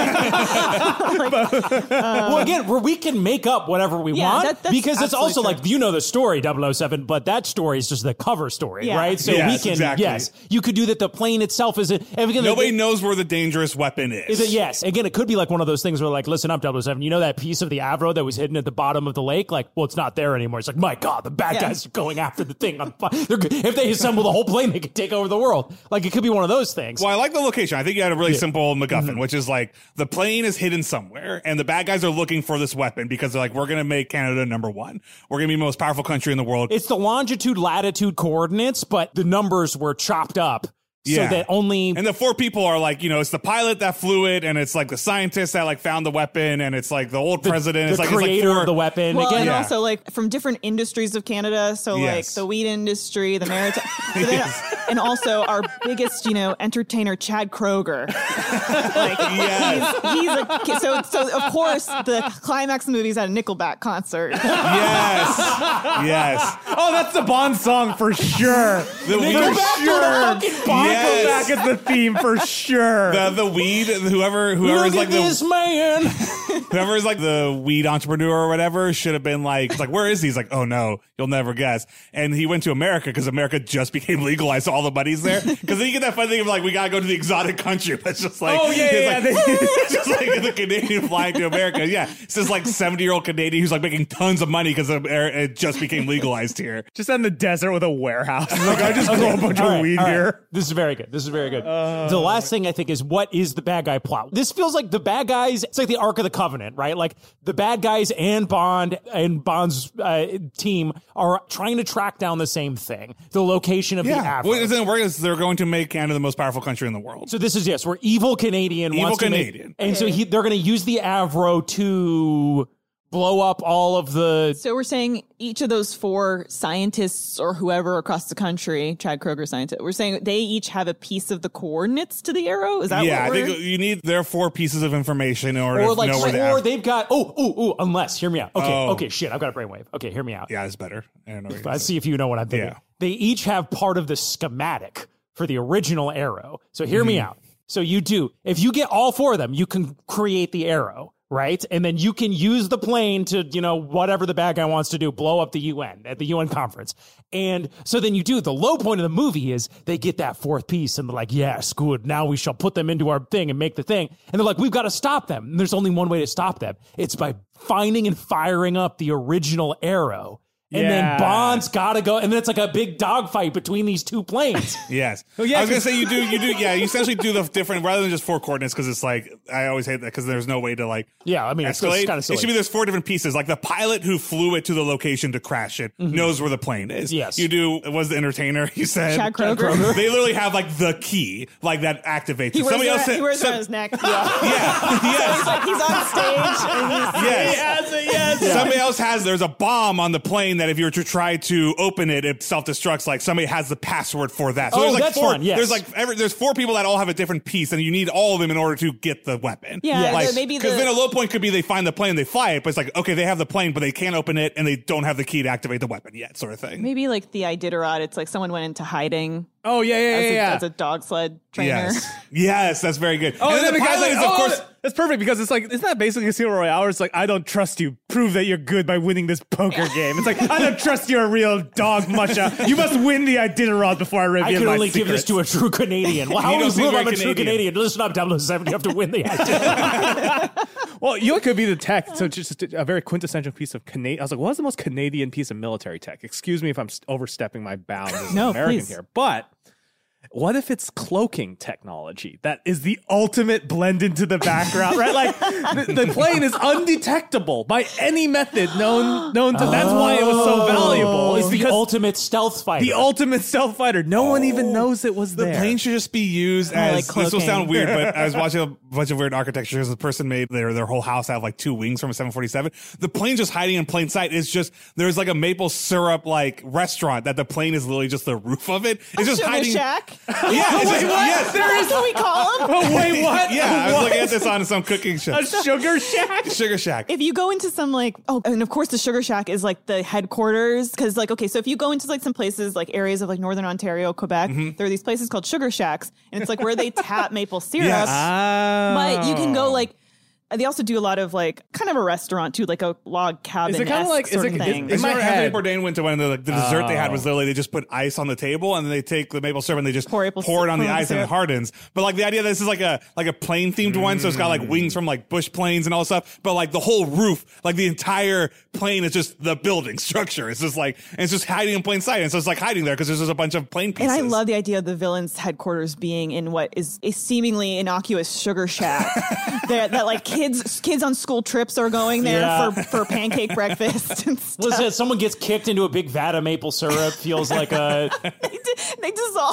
well, again, where we can make up whatever we Yeah, want that- that's because it's also absolutely like, you know the story, double oh seven, but that story is just the cover story, Yeah. right? So Yes, we can, exactly. yes, you could do that. The plane itself is a, and again, Nobody it- knows where the dangerous weapon is. Is it, yes. Again, it could be like one of those things where, like, listen up, double oh seven. You know that piece of the Avro that was hidden at the bottom of the lake? Like, well, it's not there anymore. It's like, my God, the bad Yeah. guys are going after the thing. On fire. They're, if they assemble the whole plane, they could take over the world. Like, it could be one of those things. Well, I like the location. I think you had a really simple MacGuffin, Mm-hmm. which is like the plane is hidden somewhere, and the bad guys are looking for this weapon because they're like, we're going to make Canada number one. We're going to be the most powerful country in the world. It's the longitude, latitude coordinates, but the numbers were chopped up so Yeah. that only. And the four people are like, you know, it's the pilot that flew it, and it's like the scientist that like found the weapon, and it's like the old president. the it's like, it's like creator four- of the weapon. Well, Again, and Yeah. also like from different industries of Canada. So like Yes. the weed industry, the maritime, so then- and also our biggest, you know, entertainer, Chad Kroger. Like Yes. he's, he's a so so of course the climax of the movie is at a Nickelback concert. Yes. Yes. Oh, that's the Bond song for sure. The weed, Nickelback sure. doing a fucking Bond. Yes. Nickelback is the theme for sure. the, the weed, whoever, whoever Look is like at this the, man. whoever is like the weed entrepreneur or whatever should have been like, like, where is he? He's like, oh no, you'll never guess. And he went to America because America just became legalized. So all the money's there. Because then you get that fun thing of like, we got to go to the exotic country. That's just like, Oh, yeah, it's yeah, like, yeah. it's just like the Canadian flying to America. Yeah. It's this like seventy year old Canadian who's like making tons of money because it just became legalized here. Just in the desert with a warehouse. Like, I just grow a bunch All of right, weed all right. here. This is very good. This is very good. Uh, the last thing I think is, what is the bad guy plot? This feels like the bad guys, it's like the Ark of the Covenant, right? Like the bad guys and Bond and Bond's uh, team are trying to track down the same thing, the location of yeah. the Avro. Well, isn't it work? They're going to make Canada the most powerful country in the world. So this is, yes, we're evil Canadian. Evil wants Canadian. To make, and so he, they're going to use the Avro to blow up all of the... So we're saying each of those four scientists or whoever across the country, Chad Kroger scientist, we're saying they each have a piece of the coordinates to the arrow? Is that yeah, what we're... I think you need their four pieces of information in order or to like, know where the Or Av- they've got... Oh, oh, oh, unless, hear me out. Okay, Oh. okay, shit, I've got a brainwave. Okay, hear me out. Yeah, it's better. I don't know. What Let's see if you know what I'm thinking. Yeah. They each have part of the schematic for the original arrow. So hear me out. So you do. If you get all four of them, you can create the arrow, right? And then you can use the plane to, you know, whatever the bad guy wants to do, blow up the U N at the U N conference. And so then you do. The low point of the movie is they get that fourth piece and they're like, yes, good. Now we shall put them into our thing and make the thing. And they're like, we've got to stop them. And there's only one way to stop them. It's by finding and firing up the original arrow. And Yeah. then Bond's got to go, and then it's like a big dogfight between these two planes. Yes. Oh, yeah, I was gonna 'cause- say you do you do yeah you essentially do the different rather than just four coordinates because it's like I always hate that because there's no way to like Yeah, I mean, it's, escalate. it's kind of silly. It should be there's four different pieces. Like the pilot who flew it to the location to crash it knows where the plane is. Yes. You do was the entertainer. You said Chad Kroger. They literally have like the key like that activates. He it. wears, Somebody it, else he said, wears it some- on his neck. yeah yes He's like, he's on stage. And he's, yes. Yes, yes. Somebody else has, there's a bomb on the plane that if you were to try to open it, it self-destructs. Like somebody has the password for that. So Oh, there's like that's four, fun, yes. there's like every, there's four people that all have a different piece and you need all of them in order to get the weapon. Yeah, Yeah. Like, the- maybe because the- then a low point could be they find the plane, they fly it, but it's like, okay, they have the plane, but they can't open it and they don't have the key to activate the weapon yet, sort of thing. maybe like the Iditarod. It's like someone went into hiding Oh, yeah, yeah, as, yeah. a, yeah. as a dog sled trainer. Yes. Yes, that's very good. Oh, and and then then the the guy's pilot like, is, of oh, course, that's perfect because it's like, isn't that basically Casino Royale? It's like, I don't trust you. Prove that you're good by winning this poker game. It's like, I don't trust you're a real dog mucha. You must win the Iditarod before I reveal I can my only give this secrets. to a true Canadian. Well, how You do you don't seem prove very I'm a true Canadian. Canadian? Listen up, double oh seven. You have to win the idea. Well, you know, it could be the tech. So just a very quintessential piece of Canadian. I was like, what is the most Canadian piece of military tech? Excuse me if I'm s- overstepping my bounds as No, an American please. here. But what if it's cloaking technology that is the ultimate blend into the background, right? Like the, the plane is undetectable by any method known known to. That's why it was so valuable. Is It's the because ultimate stealth fighter. the ultimate stealth fighter. No one even knows it was the there. plane should just be used I as like this will cloaking. sound weird, but I was watching a bunch of weird architecture because the person made their their whole house have like two wings from a seven forty-seven. The plane just hiding in plain sight is just there's like a maple syrup like restaurant that the plane is literally just the roof of it. It's just Sugar hiding. Shack. Yeah, it's just, yes. That's what we call them. Oh, wait, what? Yeah, I was What? looking at this on some cooking show. A sugar shack? Sugar Shack. If you go into some like, oh, and of course the Sugar Shack is like the headquarters. Cause like, okay, so if you go into like some places like areas of like Northern Ontario, Quebec, there are these places called Sugar Shacks and it's like where they tap maple syrup. Yes. Ah. But you can go like, they also do a lot of like kind of a restaurant too, like a log cabin. Is it kind of like, is sort it, of is, thing. in It's my where Anthony head, Bourdain went to when the, like, the dessert they had was Oh. literally they just put ice on the table and then they take the maple syrup and they just Pour pour, maple it syrup- on the pour ice and it syrup. hardens. But like the idea that this is like a like a plane themed one, so it's got like wings from like bush planes and all this stuff. But like the whole roof, like the entire plane is just the building structure. It's just like and it's just hiding in plain sight. And so it's like hiding there because there's just a bunch of plane And pieces. I love the idea of the villain's headquarters being in what is a seemingly innocuous sugar shack that, that like kids kids on school trips are going there Yeah. for, for pancake breakfast and stuff. Listen, if someone gets kicked into a big vat of maple syrup, feels like a They dissolve.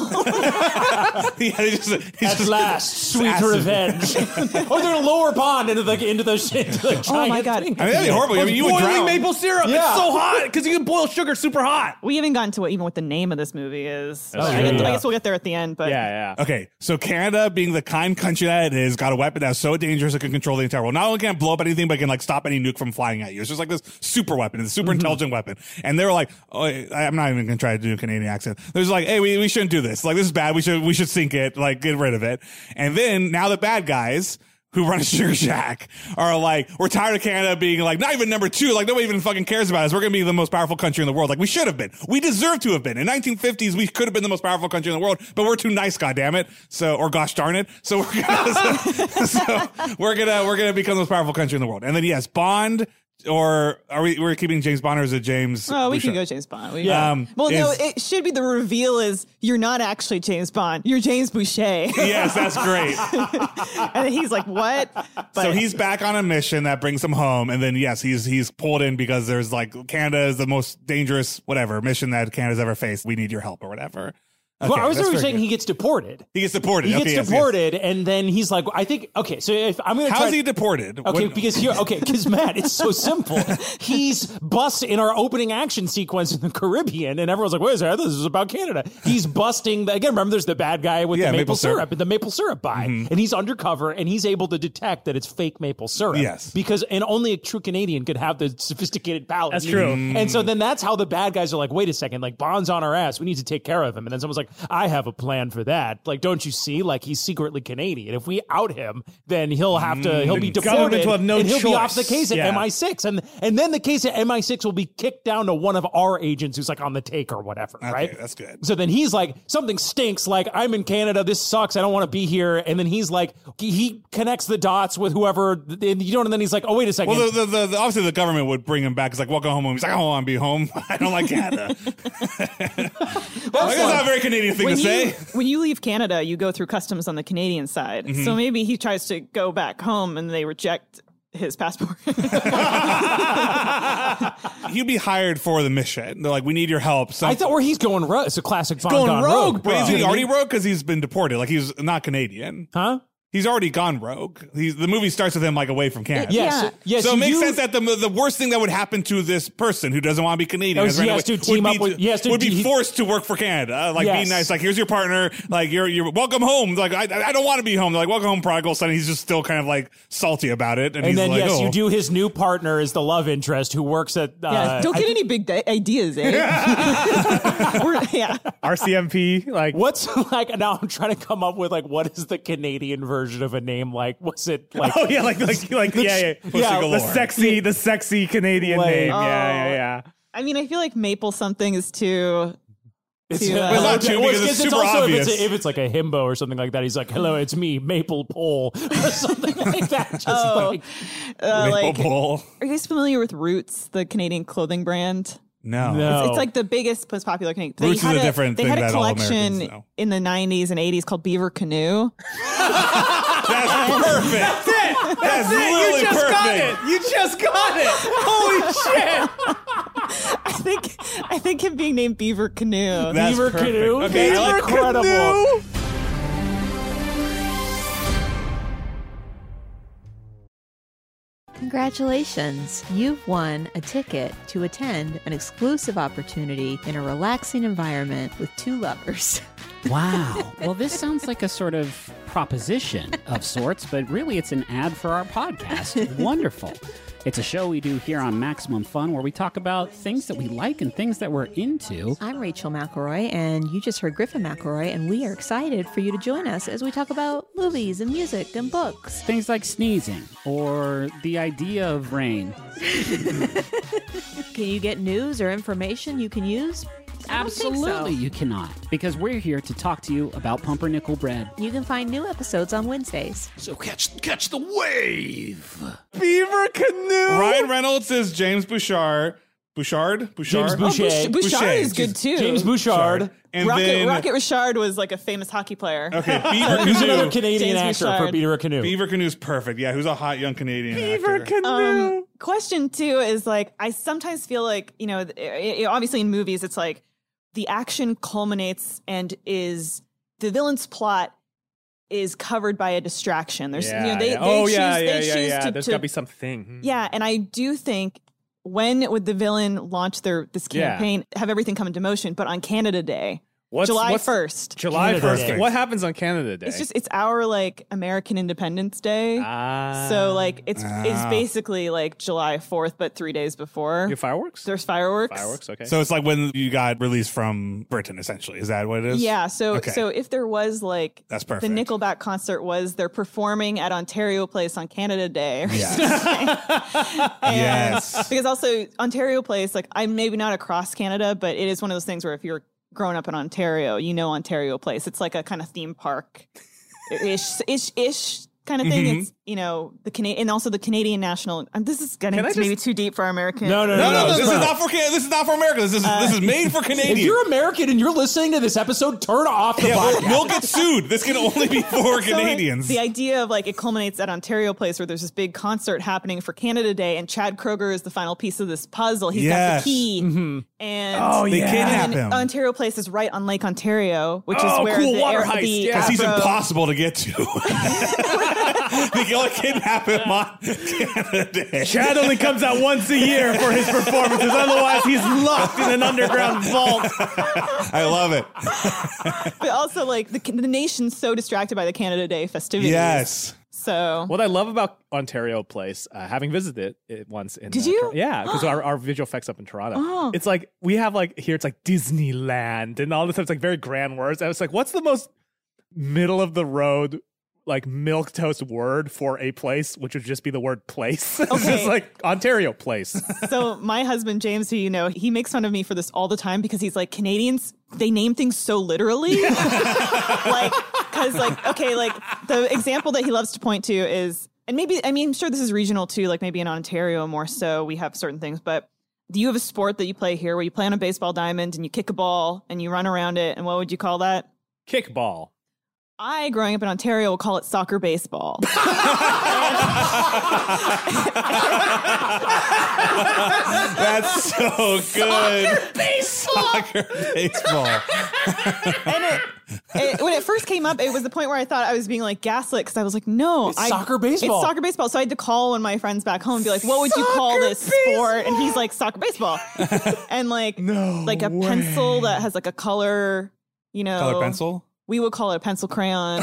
yeah, they just, he's at just, last sweet acid. revenge. Or they're gonna lower Bond into the into the, into the giant Oh my God. thing. I mean, that'd be horrible. I mean, you would boiling drown. maple syrup. Yeah. It's so hot because you can boil sugar super hot. We haven't gotten to what even what the name of this movie is. That's I, true, guess, I yeah. guess we'll get there at the end. But Yeah, yeah. Okay, so Canada, being the kind country that it is, got a weapon that's so dangerous it can control the entire world. Not only can it blow up anything, but it can like stop any nuke from flying at you. It's just like this super weapon. It's a super intelligent weapon. And they were like, oh, I- I'm not even gonna try to do a Canadian accent. They're just like, hey, we, we shouldn't do this. Like, this is bad. We should we should sink it. Like, get rid of it. And then now the bad guys who run a Sugar Shack are like, we're tired of Canada being like, not even number two. Like, nobody even fucking cares about us. We're going to be the most powerful country in the world. Like, we should have been. We deserve to have been. In nineteen fifties, we could have been the most powerful country in the world, but we're too nice, goddammit. So, or gosh darn it. So we're gonna, so, so we're gonna, we're gonna become the most powerful country in the world. And then, yes, Bond or are we we're keeping James Bond or is it James? Oh, we Bouchard? can go James Bond. We, Yeah. Um, well, no, is- it should be the reveal is you're not actually James Bond. You're James Boucher. Yes, that's great. And he's like, what? But, So he's back on a mission that brings him home, and then yes, he's he's pulled in because there's like Canada is the most dangerous whatever mission that Canada's ever faced. We need your help or whatever. well, Okay, I was that's already very saying good. he gets deported. He gets deported. He Okay, gets yes, yes. deported, and then he's like, I think, okay, so if I'm going to How try is he deported? Okay, What- because here, okay, because Matt, it's so simple. He's bust in our opening action sequence in the Caribbean, and everyone's like, "Wait a second, this is about Canada." He's busting the, again. Remember, there's the bad guy with Yeah, the maple, maple syrup. syrup and the maple syrup buy, and he's undercover, and he's able to detect that it's fake maple syrup. Yes. because and only a true Canadian could have the sophisticated palate. That's true. And so then that's how the bad guys are like, "Wait a second, like Bond's on our ass. We need to take care of him." And then someone's like, "I have a plan for that. Like, don't you see? Like, he's secretly Canadian. If we out him, then he'll have to. He'll be The deported, government will have no and he'll be off the choice. case at Yeah. M I six, and and then the case at M I six will be kicked down to one of our agents who's like on the take or whatever, Okay, right? that's good. So then he's like, something stinks. Like, I'm in Canada. This sucks. I don't want to be here. And then he's like, he, he connects the dots with whoever, and you know, and then he's like, oh wait a second. Well, the, the, the, the, obviously the government would bring him back. It's like, welcome home. He's like, I don't want to be home. I don't like Canada. That's not a very Canadian thing when to you, say. when you leave Canada, you go through customs on the Canadian side. Mm-hmm. So maybe he tries to go back home and they reject his passport. He'd be hired for the mission. They're like, we need your help. Some, I thought where he's going rogue. It's a classic Bond going gone rogue, rogue. bro. Wait, is You he know what I already mean? rogue? Because he's been deported. Like, he's not Canadian. Huh? He's already gone rogue. He's, the movie starts with him like away from Canada. Yes. Yeah. Yes. so it you makes do- sense that the the worst thing that would happen to this person who doesn't want to be Canadian Oh, has he ran has away to team would up be, with- he has to would be de- forced to work for Canada. Like, Yes. be nice. Like, here's your partner. Like, you're you're welcome home. Like, I I don't want to be home. They're like, welcome home, prodigal son. He's just still kind of like salty about it. And, And he's then like, yes, oh. you do. His new partner is the love interest who works at. Uh, yeah, don't I get think- any big di- ideas, eh? We're, yeah. R C M P, like What's like now? I'm trying to come up with like what is the Canadian version of a name like? What's it like? oh yeah, like like like yeah, yeah, Pussy Yeah, galore. the sexy, the sexy Canadian Like- name. Oh. Yeah, yeah, yeah. I mean, I feel like maple something is too. It's, to, uh, Well, it's not okay, too well, because it's super also obvious. If it's, a, if it's like a himbo or something like that, he's like, "Hello, it's me, Maple Pole," or something like that. Just Oh. like, Uh, Maple like, Bowl. are you guys familiar with Roots, the Canadian clothing brand? No. No. It's, it's like the biggest, most popular Canadian. They Roots is had a different They thing had a that all collection Americans know. in the nineties and eighties called Beaver Canoe. That's perfect. That's literally You just perfect. got it. You just got it. Holy shit. I think I think him being named Beaver Canoe. That's Beaver perfect. Canoe. Okay, I like incredible. Canoe. Congratulations! You've won a ticket to attend an exclusive opportunity in a relaxing environment with two lovers. Wow. Well, this sounds like a sort of proposition of sorts, but really it's an ad for our podcast. Wonderful. It's a show we do here on Maximum Fun where we talk about things that we like and things that we're into. I'm Rachel McElroy, and you just heard Griffin McElroy, and we are excited for you to join us as we talk about movies and music and books. Things like sneezing or the idea of rain. Can you get news or information you can use? I don't think so. Absolutely, you cannot, because we're here to talk to you about pumpernickel bread. You can find new episodes on Wednesdays. So catch catch the wave. Beaver Canoe. Ryan Reynolds is James Bouchard. Bouchard? Bouchard? James Oh, Boucher. Bouch- Bouchard Boucher. is good too. James Bouchard. And Rocket, then Rocket Richard was like a famous hockey player. okay, Beaver Who's another Canoe. Canadian James actor for Bouchard. Beaver Canoe? Beaver Canoe's perfect. Yeah, who's a hot young Canadian Beaver actor. Canoe. Um, question two is like, I sometimes feel like, you know, it, it- obviously in movies, it's like the action culminates and is the villain's plot is covered by a distraction. There's, yeah, you know, they, yeah. they oh choose, yeah, they yeah, choose yeah, yeah. to, There's to- gotta be something. Hmm. yeah. And I do think when would the villain launch their, this Yeah. campaign, have everything come into motion, but on Canada Day, What's, July what's- first. July Canada first. Day. What happens on Canada Day? It's just, it's our like American Independence Day. ah. So like it's it's Ah. basically like July fourth, but three days before. you have fireworks. There's fireworks. Fireworks. Okay. So it's like when you got released from Britain, essentially. Is that what it is? Yeah. So Okay. so if there was like That's the perfect. Nickelback concert was they're performing at Ontario Place on Canada Day. Or Yes. something. And- Yes. Because also Ontario Place, like I'm maybe not across Canada, but it is one of those things where if you're growing up in Ontario, you know Ontario Place. It's like a kind of theme park ish ish ish kind of thing. Mhm. It's you know, the Canadian, and also the Canadian national. Um, this is getting Can I maybe just- too deep for our American. No, no, No, no, no, this is no. not for Can- this is not for America. This is this is made for If Canadians. you're American and you're listening to this episode, turn off the Yeah, podcast. we'll, we'll get sued. This can only be for So, like, Canadians. the idea of like it culminates at Ontario Place where there's this big concert happening for Canada Day, and Chad Kroger is the final piece of this puzzle. He's got Yes. the key, Mm-hmm. and Oh, They yeah. kidnap and him Ontario Place is right on Lake Ontario, which Oh, is where cool the, water air, heist, the yeah. because he's Afro- impossible to get to. They can only kidnap him on Canada Day. Chad only comes out once a year for his performances. Otherwise, he's locked in an underground vault. I love it. but also like the, the nation's so distracted by the Canada Day festivities. Yes. So What I love about Ontario Place, uh, having visited it once in Did uh, you? Tor- yeah, because our, our visual effects up in Toronto. Oh. It's like we have like here it's like Disneyland and all this stuff. It's like very grand words. And it's like, what's the most middle of the road like milquetoast word for a place, which would just be the word place. It's Okay. just like Ontario Place. So my husband, James, who you know, he makes fun of me for this all the time because he's like, Canadians, they name things so literally. like, because like, okay, like the example that he loves to point to is, and maybe, I mean, I'm sure this is regional too, like maybe in Ontario more so, we have certain things, but do you have a sport that you play here where you play on a baseball diamond and you kick a ball and you run around it? And what would you call that? Kickball. I, growing up in Ontario, will call it soccer baseball. That's so good. Soccer baseball. And it, it, when it first came up, it was the point where I thought I was being like gaslit because I was like, no, It's I, soccer baseball. It's soccer baseball. So I had to call one of my friends back home and be like, what would you call this sport? And he's like, soccer baseball. And like, No like a way. pencil that has like a color, you know, Color pencil? We would call it a pencil crayon.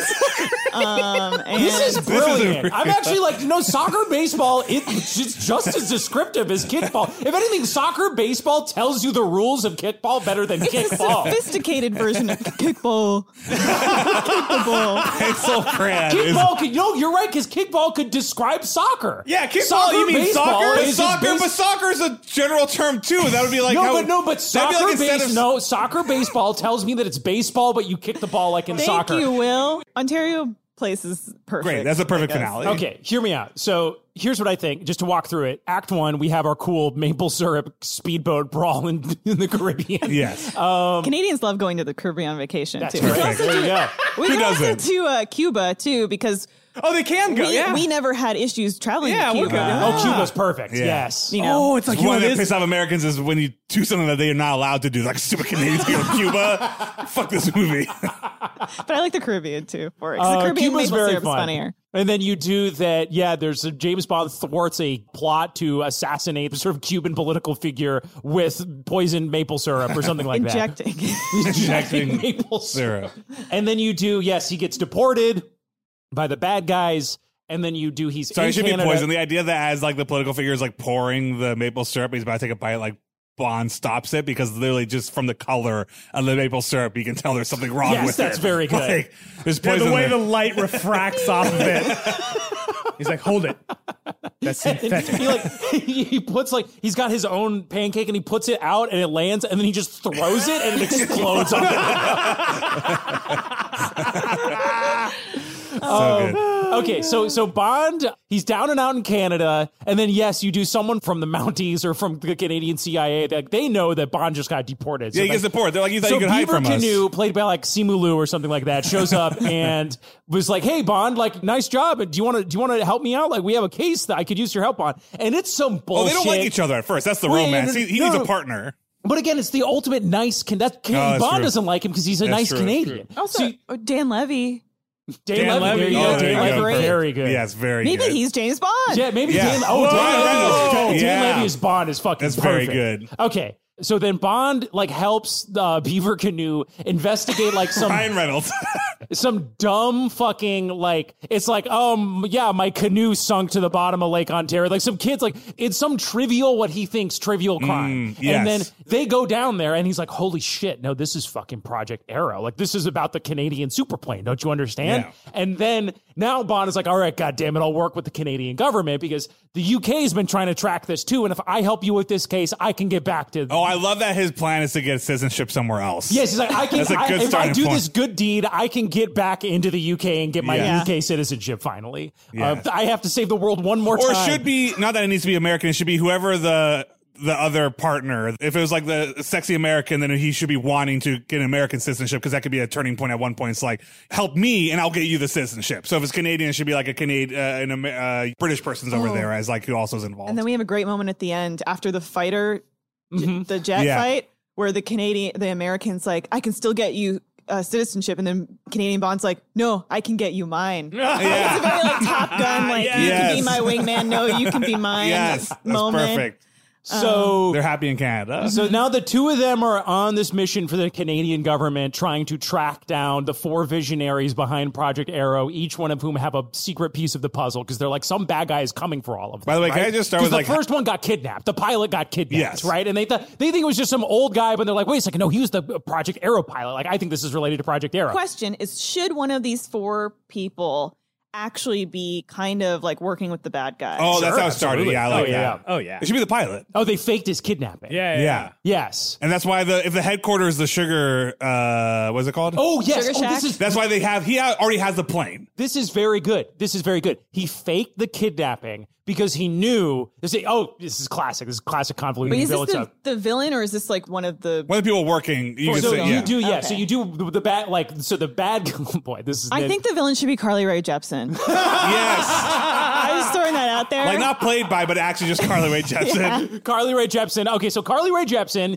um, and This is brilliant. This is a- I'm actually like, no, soccer baseball, it, it's just as descriptive as kickball. If anything, soccer baseball tells you the rules of kickball better than it's a kickball. sophisticated version of kickball. Kickball. Pencil crayon. is- Kickball could, no, you're right, because kickball could describe soccer. Yeah, kickball, Soccer, you mean baseball soccer? is just Soccer, base- but soccer is a general term too. That would be like no, how, but no, but that'd soccer be like instead base, of- no, soccer baseball tells me that it's baseball, but you kick the ball like in Thank soccer. you, Will. Ontario Place is perfect. Great, that's a perfect I guess. finale. Okay, hear me out. So here's what I think, just to walk through it. Act one, we have our cool maple syrup speedboat brawl in, in the Caribbean. Yes. Canadians love going to the Caribbean on vacation That's too. perfect. There you go. We Who go also doesn't? to uh, Cuba too because Oh, they can go. we, yeah. we never had issues traveling Yeah, to we're Cuba. good. Oh, Cuba's perfect. Yeah. Yes. You know, Oh, it's like you know, One it that is- pisses off Americans is when you do something that they are not allowed to do. Like stupid Canadians go to Cuba. Fuck this movie. but I like the Caribbean too. For it. 'Cause Uh, the Caribbean Cuba's maple very syrup is fun. funnier. And then you do that, yeah, there's a James Bond thwarts a plot to assassinate a sort of Cuban political figure with poisoned maple syrup or something like Injecting. that. Injecting maple syrup. Syrup. And then you do, yes, he gets deported by the bad guys. And then you do, he's So in it should Canada. be poison. The idea that as like the political figure is like pouring the maple syrup, he's about to take a bite, like Bond stops it because literally just from the color of the maple syrup, you can tell there's something wrong Yes, with that's it. very good. Like, there's Yeah, poison the way there. the light refracts off of it. He's like, hold it. That's synthetic. he like he puts like he's got his own pancake and he puts it out and it lands and then he just throws it and it explodes on so good. Okay, so so Bond, he's down and out in Canada, and then yes, you do someone from the Mounties or from the Canadian C I A that they know that Bond just got deported. So Yeah, he like- gets deported. They're like, you thought so you could hide Beaver from us. Canoe, played by like Simu Liu or something like that, shows up and was like, "Hey Bond, like nice job. Do you want to do you want to help me out? Like we have a case that I could use your help on." And it's some Oh, bullshit. they don't like each other at first. That's the Well, yeah, romance. no, He, he no, needs no. a partner. But again, it's the ultimate nice. Can that can, Oh, that's Bond true. doesn't like him because he's a That's nice true, that's Canadian. Also, See, oh, Dan Levy. Dan, Dan Levy, Levy, there you oh, go. there Dan you Levy, go. Great. very good. Yes, very Maybe good. he's James Bond. Yeah, maybe Yeah. Dan. Oh, Dan, Whoa. Levy is, Dan Yeah. Levy as Bond is fucking. That's very perfect. good. Okay, so then Bond like helps uh, Beaver Canoe investigate like some Ryan Reynolds. some dumb fucking like it's like um yeah my canoe sunk to the bottom of Lake Ontario, like some kids like it's some trivial what he thinks trivial crime. Mm, yes. And then they go down there and he's like, holy shit, no, this is fucking Project Arrow, like this is about the Canadian superplane, don't you understand? Yeah. And then Now Bond is like, all right, God damn it, I'll work with the Canadian government because the U K has been trying to track this too. And if I help you with this case, I can get back to. Oh, I love that his plan is to get citizenship somewhere else. Yes, he's like, I can. That's a I, good if I starting do point. this good deed, I can get back into the U K and get my Yeah. U K citizenship finally. Yes. Uh, I have to save the world one more Or time. it should be, not that it needs to be American, it should be whoever the the other partner. If it was like the sexy American, then he should be wanting to get an American citizenship because that could be a turning point at one point. It's like, help me and I'll get you the citizenship. So if it's Canadian, it should be like a Canadian, uh, an, Amer- uh, British person's over Oh. there as like who also is involved. And then we have a great moment at the end after the fighter, j- Mhm. the jet Yeah. fight, where the Canadian, the American's like, I can still get you uh, citizenship, and then Canadian Bond's like, no, I can get you mine. Yeah. It's a very like Top Gun, like you can be Yes. my wingman. No, you can be mine. yes, that's moment. perfect. So They're happy in Canada. So now the two of them are on this mission for the Canadian government trying to track down the four visionaries behind Project Arrow, each one of whom have a secret piece of the puzzle because they're like, some bad guy is coming for all of them. By the way, can right? I just start 'Cause with, the like- first one got kidnapped. The pilot got kidnapped, Yes. right? And they thought they think it was just some old guy, but they're like, wait a second, no, he was the Project Arrow pilot. Like, I think this is related to Project Arrow. Question is, should one of these four people actually be kind of like working with the bad guy? oh, that's Sure, how it started. absolutely. Yeah, I like Oh, yeah. that. Oh, yeah. It should be the pilot. Oh, they faked his kidnapping. Yeah, yeah. Yeah. Yes. And that's why the if the headquarters, the sugar, uh, what's it called? Oh, yes. Sugar Oh, this Shack? is That's why they have, he ha- already has the plane. This is very good. This is very good. He faked the kidnapping because he knew. This is, oh, this is classic. This is classic convoluted. But is this villain the, stuff. the villain, or is this like one of the? One of the people working, you can So say, you yeah. do, yeah. So Okay. you do the, the bad, like, so the bad. Oh boy, this is. I think the villain should be Carly Rae Jepsen. Yes. I'm just throwing that out there. Like not played by, but actually just Carly Rae Jepsen. Carly Rae Jepsen. Okay, so Carly Rae Jepsen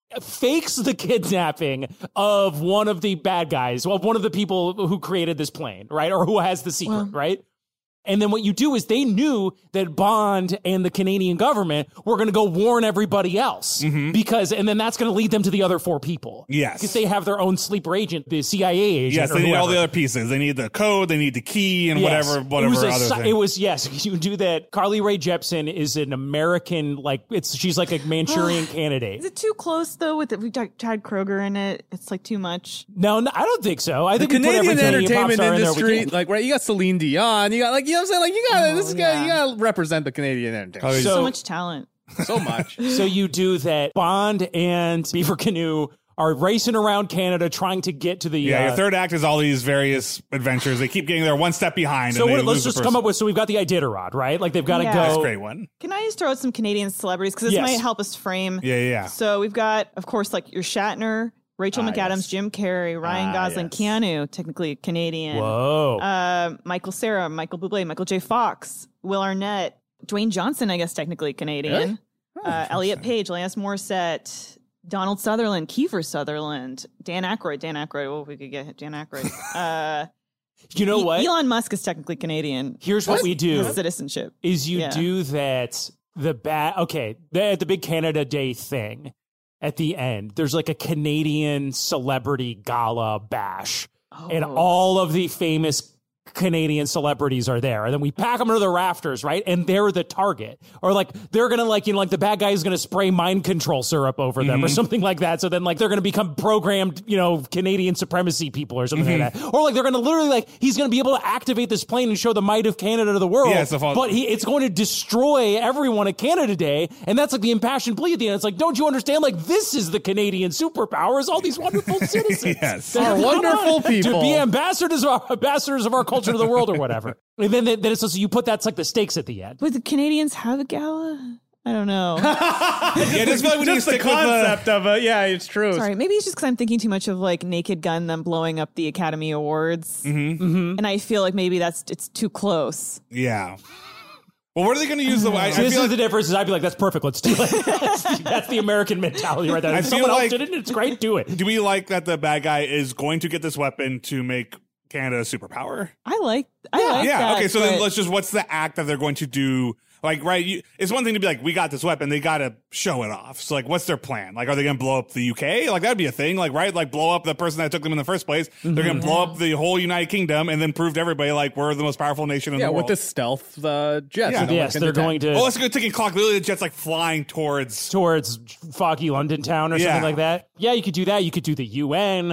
fakes the kidnapping of one of the bad guys, of one of the people who created this plane, right, or who has the secret, right. And then what you do is they knew that Bond and the Canadian government were going to go warn everybody else because, and then that's going to lead them to the other four people. Yes. Because they have their own sleeper agent, the C I A agent. Yes, or they need all whoever. the other pieces. They need the code, they need the key, and Yes. whatever, It whatever was a other si- thing. It was, yes, you do that. Carly Rae Jepsen is an American, like, it's she's like a Manchurian candidate. Is it too close though? With the, we got Chad Kroger in it, it's like too much. No, no, I don't think so. I The think we put every Canadian Canadian pop entertainment star in there we industry, can. like, right, you got Celine Dion, you got, like, you know what I'm saying? Like, you got, Oh, this guy, yeah. you got to represent the Canadian entertainment. So- So much talent. So much. So you do that. Bond and Beaver Canoe are racing around Canada trying to get to the. yeah, uh, your third act is all these various adventures. They keep getting there one step behind. So and they what, let's lose the just first come up one. with. So we've got the Iditarod, right? Like they've got to Yeah. go. That's a great one. Can I just throw out some Canadian celebrities because this Yes. might help us frame? Yeah, yeah, yeah. So we've got, of course, like your Shatner, Rachel Ah, McAdams, yes. Jim Carrey, Ryan Ah, Gosling, yes. Keanu, technically Canadian. Whoa. Uh, Michael Cera, Michael Bublé, Michael J. Fox, Will Arnett, Dwayne Johnson, I guess technically Canadian. Really? Uh, Elliot Page, Alanis Morissette, Donald Sutherland, Kiefer Sutherland, Dan Aykroyd. Dan Aykroyd. Oh, if we could get Dan Aykroyd. Uh, you know E- what? Elon Musk is technically Canadian. Here's what we do. His citizenship. Is you Yeah. do that the bad okay the, at the big Canada Day thing at the end there's like a Canadian celebrity gala bash and Oh. all of the famous Canadian celebrities are there, and then we pack them to the rafters, right? And they're the target, or like they're gonna like you know like the bad guy is gonna spray mind control syrup over them or something like that. So then like they're gonna become programmed, you know, Canadian supremacy people or something like that, or like they're gonna literally like he's gonna be able to activate this plane and show the might of Canada to the world. Yeah, it's the fault- but he it's going to destroy everyone at Canada Day, and that's like the impassioned plea at the end. It's like, don't you understand? Like this is the Canadian superpowers, all these wonderful citizens. Yes. that Our have come wonderful on people. to be ambassadors of our, ambassadors of our culture to the world or whatever. And then, then it's also, you put that's like the stakes at the end. Would the Canadians have a gala? I don't know. Yeah, just feel like we need to Just the stick with the. concept of it. Yeah, it's true. Sorry, maybe it's just because I'm thinking too much of like Naked Gun, them blowing up the Academy Awards, Mm-hmm. and I feel like maybe that's it's too close. Yeah. Well, what are they going to use the? I, I So this feel is like the difference. Is I'd be like, that's perfect. Let's do it. that's, that's the American mentality right there. I If feel someone else like- did it, and it's great. Do it. do we like that the bad guy is going to get this weapon to make Canada a superpower? I like, I like Yeah. that. Okay. So then but- let's just, what's the act that they're going to do? Like, right. You, it's one thing to be like, we got this weapon. They got to show it off. So like, what's their plan? Like, are they going to blow up the U K? Like, that'd be a thing. Like, right. Like blow up the person that took them in the first place. They're going to blow up the whole United Kingdom and then prove to everybody like we're the most powerful nation in Yeah, the world. with the stealth uh, jets. Yeah. no one Yes, can they're detect. going to Oh, let's go taking clock. Literally, the jet's like flying towards. towards foggy London town or Yeah. something like that. Yeah, you could do that. You could do the U N.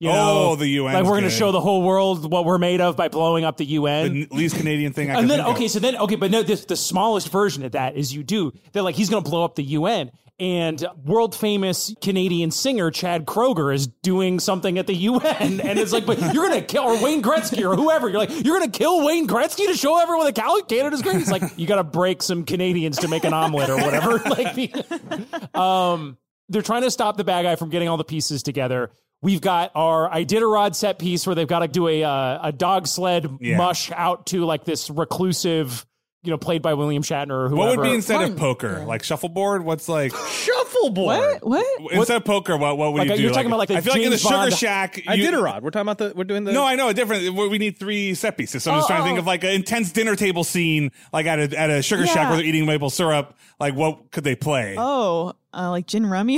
You know, Oh, the U N. Like we're going to good. show the whole world what we're made of by blowing up the U N. the least Canadian thing I and can then think okay, of. so then okay, but no, this, the smallest version of that is you do. They're like he's going to blow up the U N. And world famous Canadian singer Chad Kroger is doing something at the U N, and it's like, but you're gonna kill or Wayne Gretzky or whoever. You're like, you're gonna kill Wayne Gretzky to show everyone that Cal- Canada's great. It's like you got to break some Canadians to make an omelet or whatever. Like, the, um, they're trying to stop the bad guy from getting all the pieces together. We've got our Iditarod set piece where they've got to do a uh, a dog sled Yeah. mush out to like this reclusive, you know, played by William Shatner or whoever. What would be instead Fun. of poker? Like shuffleboard? What's like Shuffleboard. What? What? instead of poker? What what would Like, you do? you're talking about, like, a I feel like in the James Sugar Bond- Shack. I you- did a rod. We're talking about the. We're doing the. No, I know a different. We need three set pieces. So I'm just Oh, trying to think oh. of like an intense dinner table scene, like at a at a Sugar Shack Yeah. where they're eating maple syrup. Like what could they play? Oh, uh, like gin rummy.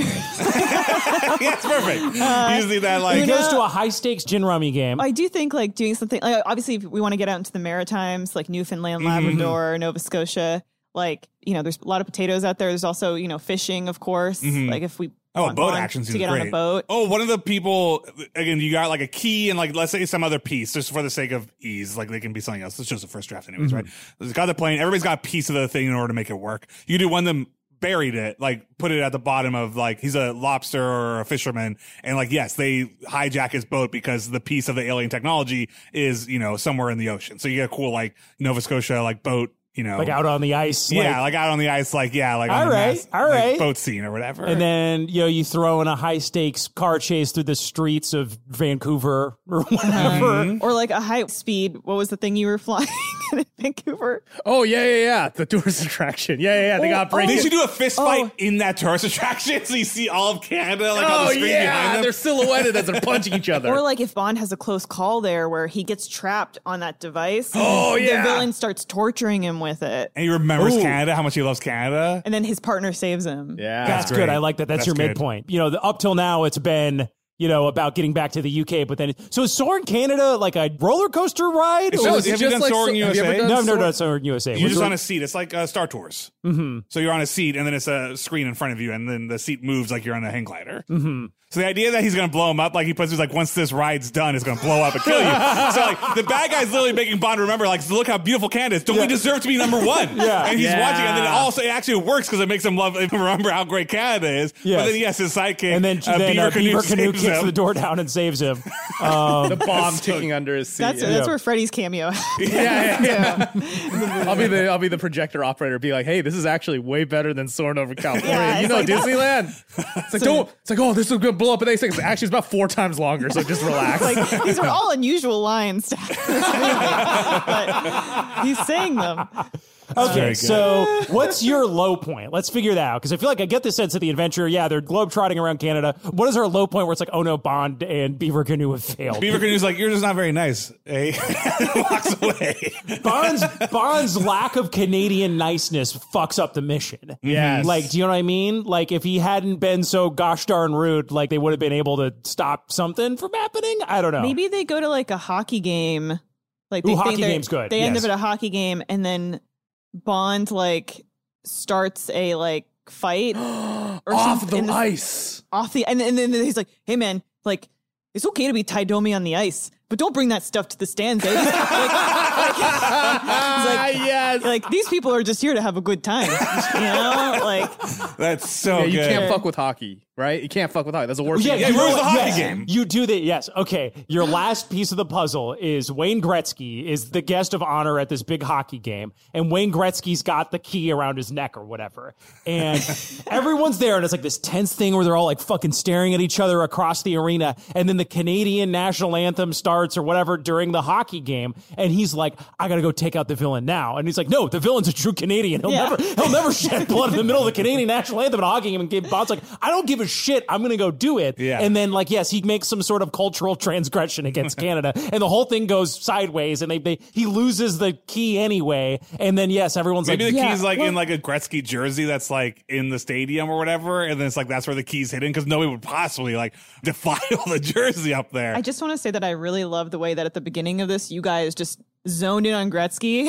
yeah, it's perfect. Usually that He like goes to a high stakes gin rummy game. I do think like doing something like obviously if we want to get out into the Maritimes, like Newfoundland, Labrador, Nova Scotia. Like you know, there's a lot of potatoes out there. There's also you know fishing, of course. Like if we Oh, want boat Bond action to seems get great. on a boat. Oh, one of the people again. You got like a key and like let's say some other piece, just for the sake of ease. Like they can be something else. It's just a first draft, anyways, right? There's got the plane. Everybody's got a piece of the thing in order to make it work. You do one of them buried it, like put it at the bottom of like he's a lobster or a fisherman, and like yes, they hijack his boat because the piece of the alien technology is you know somewhere in the ocean. So you get a cool like Nova Scotia like boat. You know, like out on the ice. yeah, like- like out on the ice, like yeah, like on All the right, mass, all like, right. boat scene or whatever. and then, you know, you throw in a high stakes car chase through the streets of Vancouver or whatever. Or like a high speed. What was the thing you were flying in Vancouver? Oh yeah, yeah, yeah. The tourist attraction. Yeah, yeah, yeah. They got break. They should do a fist fight Oh. in that tourist attraction, so you see all of Canada like on Oh the screen yeah, behind them. they're silhouetted as they're punching each other. Or like if Bond has a close call there where he gets trapped on that device. Oh, yeah. The villain starts torturing him with it. And he remembers Ooh. Canada, how much he loves Canada. And then his partner saves him. yeah, That's great. good. I like that. That's, That's your good. midpoint. You know, the, up till now, it's been, you know, about getting back to the U K, but then, it, so is Soaring Canada like a roller coaster ride? It's Or no, is have it- you done Soaring have you ever U S A? done no, I've never Soaring- done Soaring U S A. You're What's just the- on a seat. It's like uh, Star Tours. Mm-hmm. So you're on a seat, and then it's a screen in front of you, and then the seat moves like you're on a hang glider. Mm-hmm. So the idea that he's going to blow him up, like he puts, he's like, once this ride's done, it's going to blow up and kill you. So like the bad guy's literally making Bond remember, like, look how beautiful Canada is. Don't we deserve to be number one? Yeah. And he's Yeah. watching, and then it also it actually works because it makes him love remember how great Canada is. Yes. But then yes, his sidekick, and then, uh, then Beaver uh, Canoe, Beaver Canoe saves kicks him. the door down and saves him. Um, the bomb ticking under his seat. That's yeah. that's where Freddy's cameo. yeah, yeah, yeah. I'll be the I'll be the projector operator. Be like, hey, this is actually way better than soaring over California. Yeah, you it's know, uh, like- Disneyland. It's like don't. It's like, oh, this is gonna blow up in eight seconds. Actually, it's about four times longer. So just relax. Like these are all unusual lines to have in this movie, but he's saying them. Okay, Very good. so what's your low point? Let's figure that out because I feel like I get the sense of the adventure. Yeah, they're globetrotting around Canada. What is our low point where it's like, oh no, Bond and Beaver Canoe have failed? Beaver Canoe's like, you're just not very nice. Eh? Walks away. Bond's Bond's lack of Canadian niceness fucks up the mission. Yes. Like, do you know what I mean? Like, if he hadn't been so gosh darn rude, like they would have been able to stop something from happening. I don't know. Maybe they go to like a hockey game. Like Ooh, they hockey think they're- game's good. They end Yes. up at a hockey game and then Bond like starts a like fight or off something the in ice. off the and, and then he's like, hey man, like it's okay to be Taidomi on the ice, but don't bring that stuff to the stands. Eh? like, like, he's like, yes. like these people are just here to have a good time, you know? Like That's so Yeah, you good. can't fuck with hockey, right? You can't fuck with hockey. That's the worst. Yeah, thing. Yeah, you he ruins know the what? hockey Yes, game. You do that, yes. Okay, your last piece of the puzzle is Wayne Gretzky is the guest of honor at this big hockey game, and Wayne Gretzky's got the key around his neck or whatever, and everyone's there, and it's like this tense thing where they're all like fucking staring at each other across the arena, and then the Canadian national anthem starts or whatever during the hockey game, and he's like, I gotta go take out the villain now, and he's like, no, the villain's a true Canadian. He'll Yeah. never, he'll never shed blood in the middle of the Canadian national anthem at a hockey game, and Bond's like, I don't give a shit, I'm gonna go do it. Yeah. And then, like, yes, he makes some sort of cultural transgression against Canada, and the whole thing goes sideways, and they, they he loses the key anyway. And then, yes, everyone's Maybe like, the yeah, key's like well, in like a Gretzky jersey that's like in the stadium or whatever, and then it's like that's where the key's hidden because nobody would possibly like defile the jersey up there. I just want to say that I really love the way that at the beginning of this, you guys just zoned in on Gretzky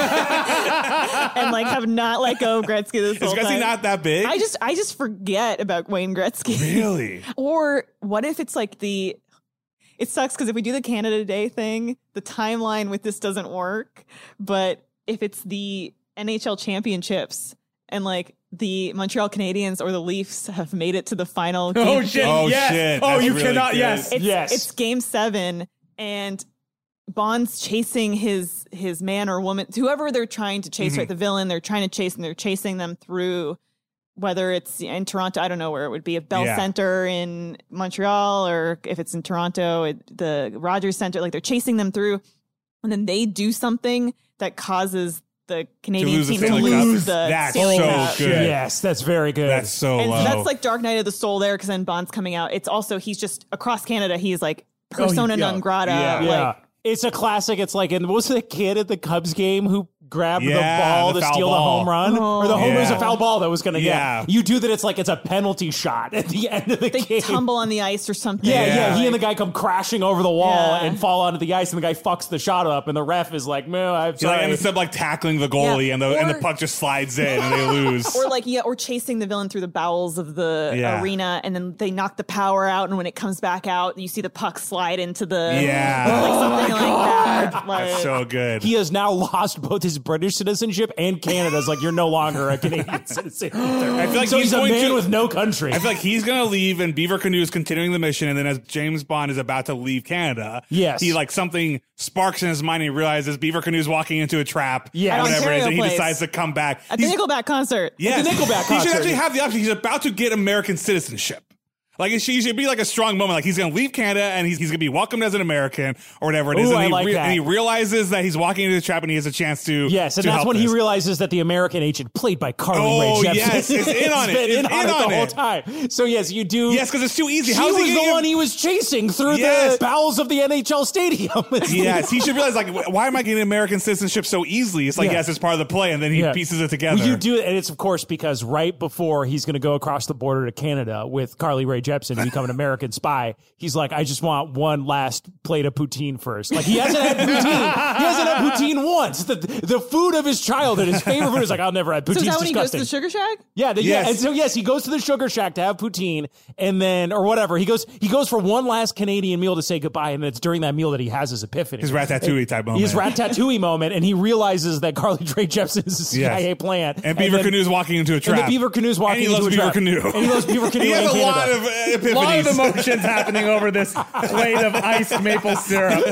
and like have not let go of Gretzky this Is whole Gretzky time. not that big? I just I just forget about Wayne Gretzky. really. Or what if it's like the it sucks because if we do the Canada Day thing, the timeline with this doesn't work. But if it's the N H L championships and like the Montreal Canadiens or the Leafs have made it to the final game. Oh shit! Oh, yes. shit. Oh, That's you really cannot. good. Yes. It's, Yes. it's game seven and Bond's chasing his his man or woman, whoever they're trying to chase, Mm-hmm. right? The villain they're trying to chase, and they're chasing them through, whether it's in Toronto, I don't know where it would be, if Bell Yeah. Center in Montreal, or if it's in Toronto, it, the Rogers Center, like they're chasing them through, and then they do something that causes the Canadian lose the team to Stanley Cup. lose the That's Stanley so Cup. good. Yes, that's very good. That's so And low. so that's like Dark Knight of the Soul there, because then Bond's coming out. It's also, he's just across Canada, he's like persona Oh, yeah. non grata. Yeah. yeah. Like, It's a classic. It's like, and what was the kid at the Cubs game who grabbed Yeah, the ball the to foul steal ball. the home run? Or the home Yeah. it was a foul ball that was going to Yeah. get. You do that, it's like it's a penalty shot at the end of the they game. tumble on the ice or something. Yeah, yeah, Yeah. He and the guy come crashing over the wall Yeah. and fall onto the ice, and the guy fucks the shot up, and the ref is like, "No, I'm He like, sorry." ends up like tackling the goalie, Yeah. and the and the Or- puck just slides in, and they lose. Or like, yeah, or chasing the villain through the bowels of the Yeah. arena, and then they knock the power out, and when it comes back out, you see the puck slide into the Yeah. like something like that. Like, That's so good. He has now lost both his British citizenship and Canada's. Like, you're no longer a Canadian citizen. I feel like so he's he's a going man to- with no country. I feel like he's gonna leave, and Beaver Canoe is continuing the mission. And then, as James Bond is about to leave Canada, Yes. he like something sparks in his mind, and he realizes Beaver Canoe is walking into a trap. Yeah. At whatever it is, Ontario and he Place. decides to come back. at the He's- Nickelback concert. yes. the Nickelback He should concert. actually have the option. He's about to get American citizenship. Like it should, it should be like a strong moment. Like he's going to leave Canada and he's, he's going to be welcomed as an American or whatever it is. Ooh, and, I he like that. and he realizes that he's walking into the trap and he has a chance to. Yes, and to that's help when this. he realizes that the American agent, played by Carly Oh, Rae Jepsen, yes, is in on has it, been is in on in it on the whole it. time. So yes, you do. Yes, because it's too easy. She How is was he the gonna one get- he was chasing through Yes. the bowels of the N H L stadium. Yes, he should realize, like, wh- why am I getting American citizenship so easily? It's like, Yeah. yes, it's part of the play, and then he Yeah. pieces it together. Well, you do it, and it's of course because right before he's going to go across the border to Canada with Carly Rae Jepsen to become an American spy, he's like, I just want one last plate of poutine first. Like he hasn't had poutine. He hasn't had poutine once. The the food of his childhood, his favorite food, is like, I'll never have So poutine's is that when he goes disgusting. to the Sugar Shack? Yeah, the, Yes. yeah, and so yes, he goes to the Sugar Shack to have poutine, and then or whatever he goes, he goes for one last Canadian meal to say goodbye, and it's during that meal that he has his epiphany, His Ratatouille type moment. his Ratatouille moment, and he realizes that Carly Rae Jepsen is a C I A Yes. plant, And Beaver then- Canoe's walking into a trap. And the Beaver Canoe's walking and he into loves a Beaver trap. Canoe. And he loves Beaver Canoe He has in a lot Canada. of uh, A epiphanies. lot of emotions happening over this plate of iced maple syrup.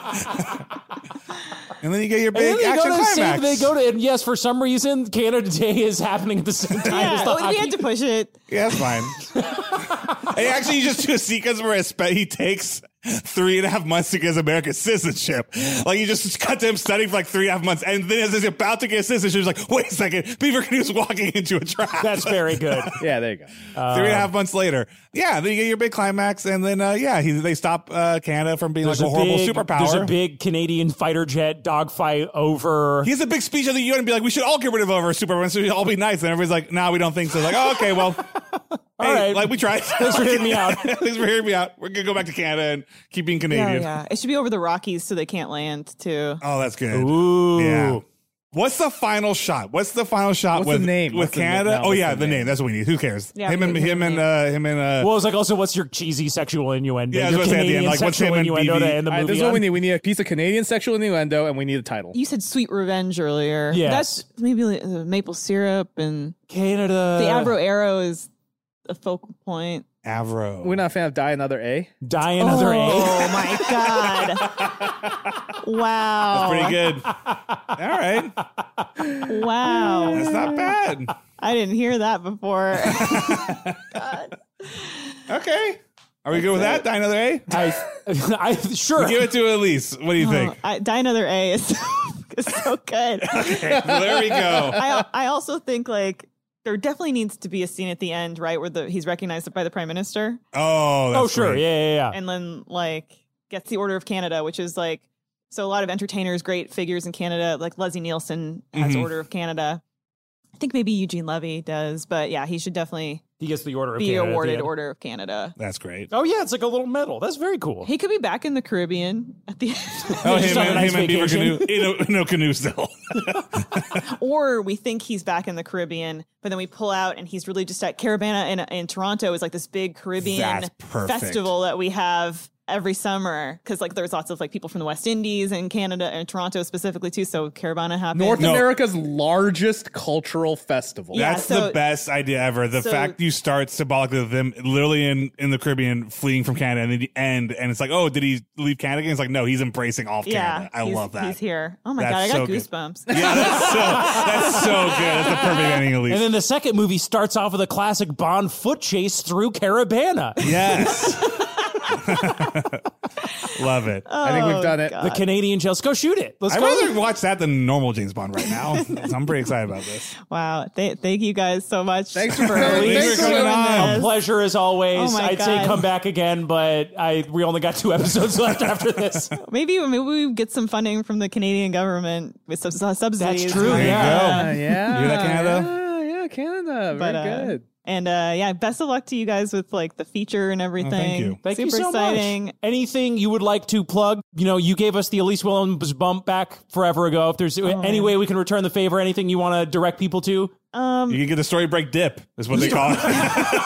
And then you get your And big then they action go to save, climax. they go to, and yes, for some reason, Canada Day is happening at the same time as Yeah, the well, we hockey. had to push it. Yeah, that's fine. Hey, actually, you just do a sequence where it's- he takes three and a half months to get his American citizenship. Like, you just cut to him studying for like three and a half months, and then as he's about to get citizenship, he's like, wait a second, Beaver Canoe's walking into a trap. That's very good. Yeah, there you go. Three and a half months later. Yeah, then you get your big climax, and then, uh, yeah, he, they stop uh, Canada from being There's like a, horrible big, superpower. There's a big Canadian fighter jet dogfight over. He has a big speech at the U N and be like, we should all get rid of our superpower, so we should all be nice. And everybody's like, nah, we don't think so. Like, oh, okay, well, All hey, right. like we tried. Thanks for hearing me out. Thanks for hearing me out. We're going to go back to Canada and keep being Yeah, Canadian. yeah. It should be over the Rockies so they can't land too. Oh, that's good. Ooh. Yeah. What's the final shot? What's the final shot What's with the name? with What's the name? Canada? No, oh what's yeah, the the name. name? That's what we need. Who cares? Yeah, him we and need him the and name. uh, him and uh, Well, it's like also, what's your cheesy sexual innuendo? Yeah, I was your gonna say at the end, Canadian like, what's sexual him and innuendo B B? to end the All right, movie this is what on? we need. We need a piece of Canadian sexual innuendo, and we need a title. You said Sweet Revenge earlier. Yes. That's maybe like, uh, maple syrup, and Canada. the Avro Arrow is a focal point. Avro. We're not a fan of Die Another A. Die another Oh A. my god! Wow. Pretty good. All right, Wow. that's not bad. I didn't hear that before. Okay, are we good with that? Die another A. I, I, sure. Give it to Elise. What do you think? I, Die Another A is so, is so good. Okay, there we go. I I also think like there definitely needs to be a scene at the end, right, where the he's recognized by the prime minister Oh, that's Oh, sure. great. Yeah, yeah, yeah. and then like gets the Order of Canada, which is like so a lot of entertainers, great figures in Canada, like Leslie Nielsen has Mhm. Order of Canada. I think maybe Eugene Levy does, but yeah, he should definitely He gets the Order of be Canada at the awarded end. Order of Canada. That's great. Oh, yeah, it's like a little medal. That's very cool. He could be back in the Caribbean at the end. Oh, Just him on a and, nice him and Beaver vacation. Canoe. In a, no canoe still. Or we think he's back in the Caribbean, but then we pull out and he's really just at Caravana in, in Toronto is like this big Caribbean That's perfect. festival that we have every summer because like there's lots of like people from the West Indies and Canada and Toronto specifically too. So Caravana happened. North No. America's largest cultural festival. Yeah, That's so- the best idea ever. The so- fact you start symbolically with them literally in, in the Caribbean fleeing from Canada and then the end and it's like, oh, did he leave Canada again? It's like, no, he's embracing all of Yeah, Canada. I he's- love that. He's here. Oh my That's god, I got so good. goosebumps. Yeah, that's so that's so good. That's the perfect ending, at least. And then the second movie starts off with a classic Bond foot chase through Caravana. yes. Love it. I think we've done it. The Canadian jails. Go shoot it. Let's I'd go. rather watch that than normal James Bond right now. So I'm pretty excited about this. Wow. Th- thank you guys so much. Thanks for for coming. Thanks for coming doing on. this. Pleasure as always. Oh my I'd say God. come back again, but I we only got two episodes left after this. Maybe maybe we get some funding from the Canadian government with some uh, subsidies. That's true. There you Yeah. Uh, yeah. You hear that, Canada? Yeah, yeah, Canada. Very But, uh, good. And uh, yeah, best of luck to you guys with like the feature and everything. you. Thank Super you so exciting. much. Anything you would like to plug? You know, you gave us the Elise Williams bump back forever ago. If there's any way we can return the favor, anything you want to direct people to? Um, You can get the story break dip, is what they call it. the, the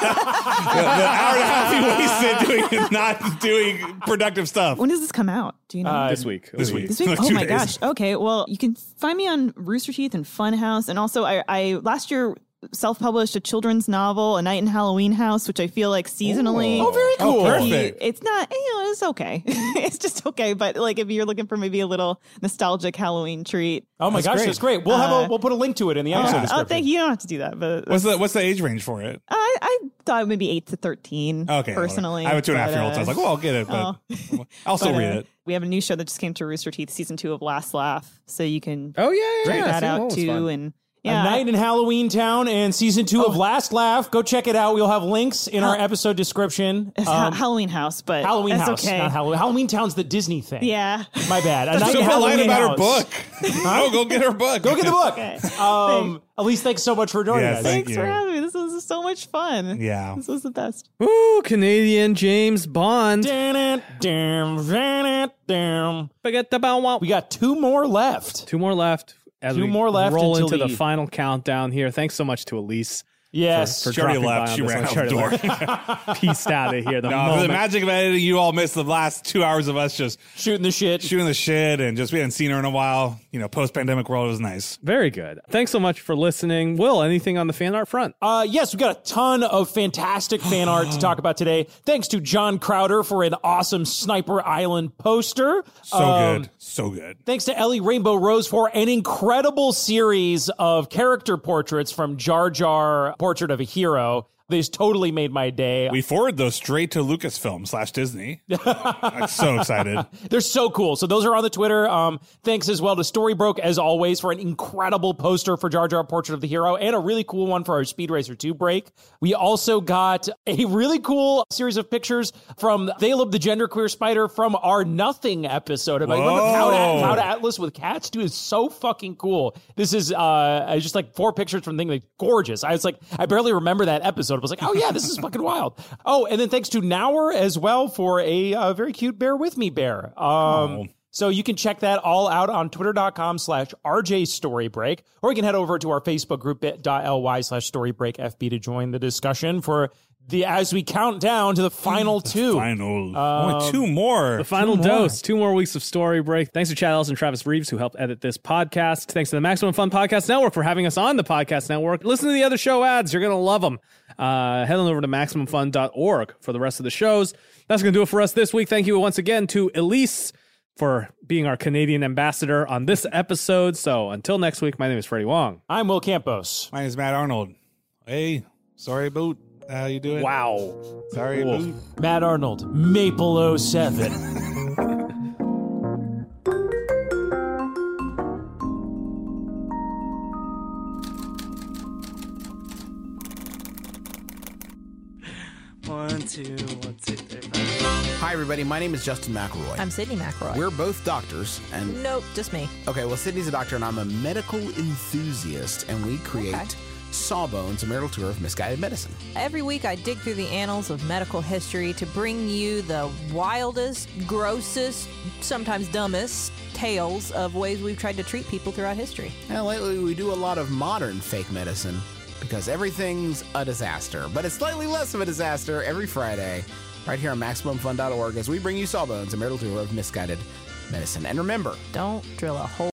hour and a half he wasted doing not doing productive stuff. When does this come out? Do you know? Uh, This week. This week. This week? Like Oh two my days. gosh. Okay. Well, you can find me on Rooster Teeth and Funhouse. And also, I, I last year self-published a children's novel, A Night in Halloween House, which I feel like seasonally. Oh, very cool. Oh, if you- perfect. it's not, you know, it's okay. It's just okay. But like if you're looking for maybe a little nostalgic Halloween treat. Oh my That's gosh, great. that's great. We'll have a Uh, we'll put a link to it in the episode Oh, description. thank you. You don't have to do that. But What's the what's the age range for it? I, I thought maybe eight to thirteen. Okay, personally. I have a two and a half but, year old, so I was uh, like, well, I'll get it, but oh. I'll still but, read uh, it. We have a new show that just came to Rooster Teeth, season two of Last Laugh. So you can Oh, yeah, yeah. check that See, out was too. fun. And yeah, A Night in Halloween Town and season two of Last Laugh. Go check it out. We'll have links in our episode description. it's Ha- Um, Halloween House, but Halloween that's House, okay. not Halloween. Halloween Town's the Disney thing. Yeah. My bad. A Night So in polite Halloween about her House. book. No, go get her book. Go get the book. Okay. Um, Elise, thanks so much for joining Yeah, us. thank Thanks you. for having me. This was so much fun. Yeah. This was the best. Ooh, Canadian James Bond. Damn, damn, damn, damn. Forget the bow wow. We got two more left. Two more left. As Two we more left roll until into the the- final countdown here. Thanks so much to Elise. Yes. for She already dropping by left. on She this ran one. out She the already door. left. Pieced out of here the No, for the moment. magic of editing, you all missed the last two hours of us just Shooting the shit. shooting the shit and just we hadn't seen her in a while. You know, post pandemic world, it was nice. Very good. Thanks so much for listening. Will, anything on the fan art front? Uh, yes, we got a ton of fantastic fan art to talk about today. Thanks to John Crowder for an awesome Sniper Island poster. So Um, good. So good. Thanks to Ellie Rainbow Rose for an incredible series of character portraits from Jar Jar Portrait of a Hero. These totally made my day. We forward those straight to Lucasfilm slash Disney. I'm so excited. They're so cool. So those are on the Twitter. Um, thanks as well to Storybroke, as always, for an incredible poster for Jar Jar Portrait of the Hero and a really cool one for our Speed Racer two break. We also got a really cool series of pictures from Caleb the Genderqueer Spider from our Nothing episode. About remember Cloud, At- Whoa. Cloud Atlas with cats? Dude, it's so fucking cool. This is uh, just like four pictures from the thing, like gorgeous. I was like, I barely remember that episode. I was like, oh yeah, this is fucking wild. Oh, and then thanks to Nower as well for a uh, very cute Bear With Me bear. Um, Oh. So you can check that all out on twitter.com slash RJ Storybreak, or you can head over to our Facebook group bit.ly slash storybreakfb to join the discussion for the as we count down to the final two. Final. Um, Only two more. The final Two more. dose. Two more weeks of Story Break. Thanks to Chad Ellis and Travis Reeves who helped edit this podcast. Thanks to the Maximum Fun Podcast Network for having us on the podcast network. Listen to the other show ads. You're going to love them. Uh, head on over to maximum fun dot org for the rest of the shows. That's going to do it for us this week. Thank you once again to Elise for being our Canadian ambassador on this episode. So until next week, my name is Freddie Wong. I'm Will Campos. My name is Matt Arnold. Hey, sorry, Boot. How you doing? Wow. Sorry, Cool. Boot. Matt Arnold, Maple oh seven. One, two, one, two, three, five. Hi, everybody. My name is Justin McElroy. I'm Sydney McElroy. We're both doctors, and Nope, just me. okay, well, Sydney's a doctor, and I'm a medical enthusiast, and we create Okay. Sawbones, a marital tour of misguided medicine. Every week I dig through the annals of medical history to bring you the wildest, grossest, sometimes dumbest tales of ways we've tried to treat people throughout history. And lately, we do a lot of modern fake medicine because everything's a disaster, but it's slightly less of a disaster every Friday right here on Maximum Fun dot org as we bring you Sawbones, a marital tour of misguided medicine. And remember, Don't drill a hole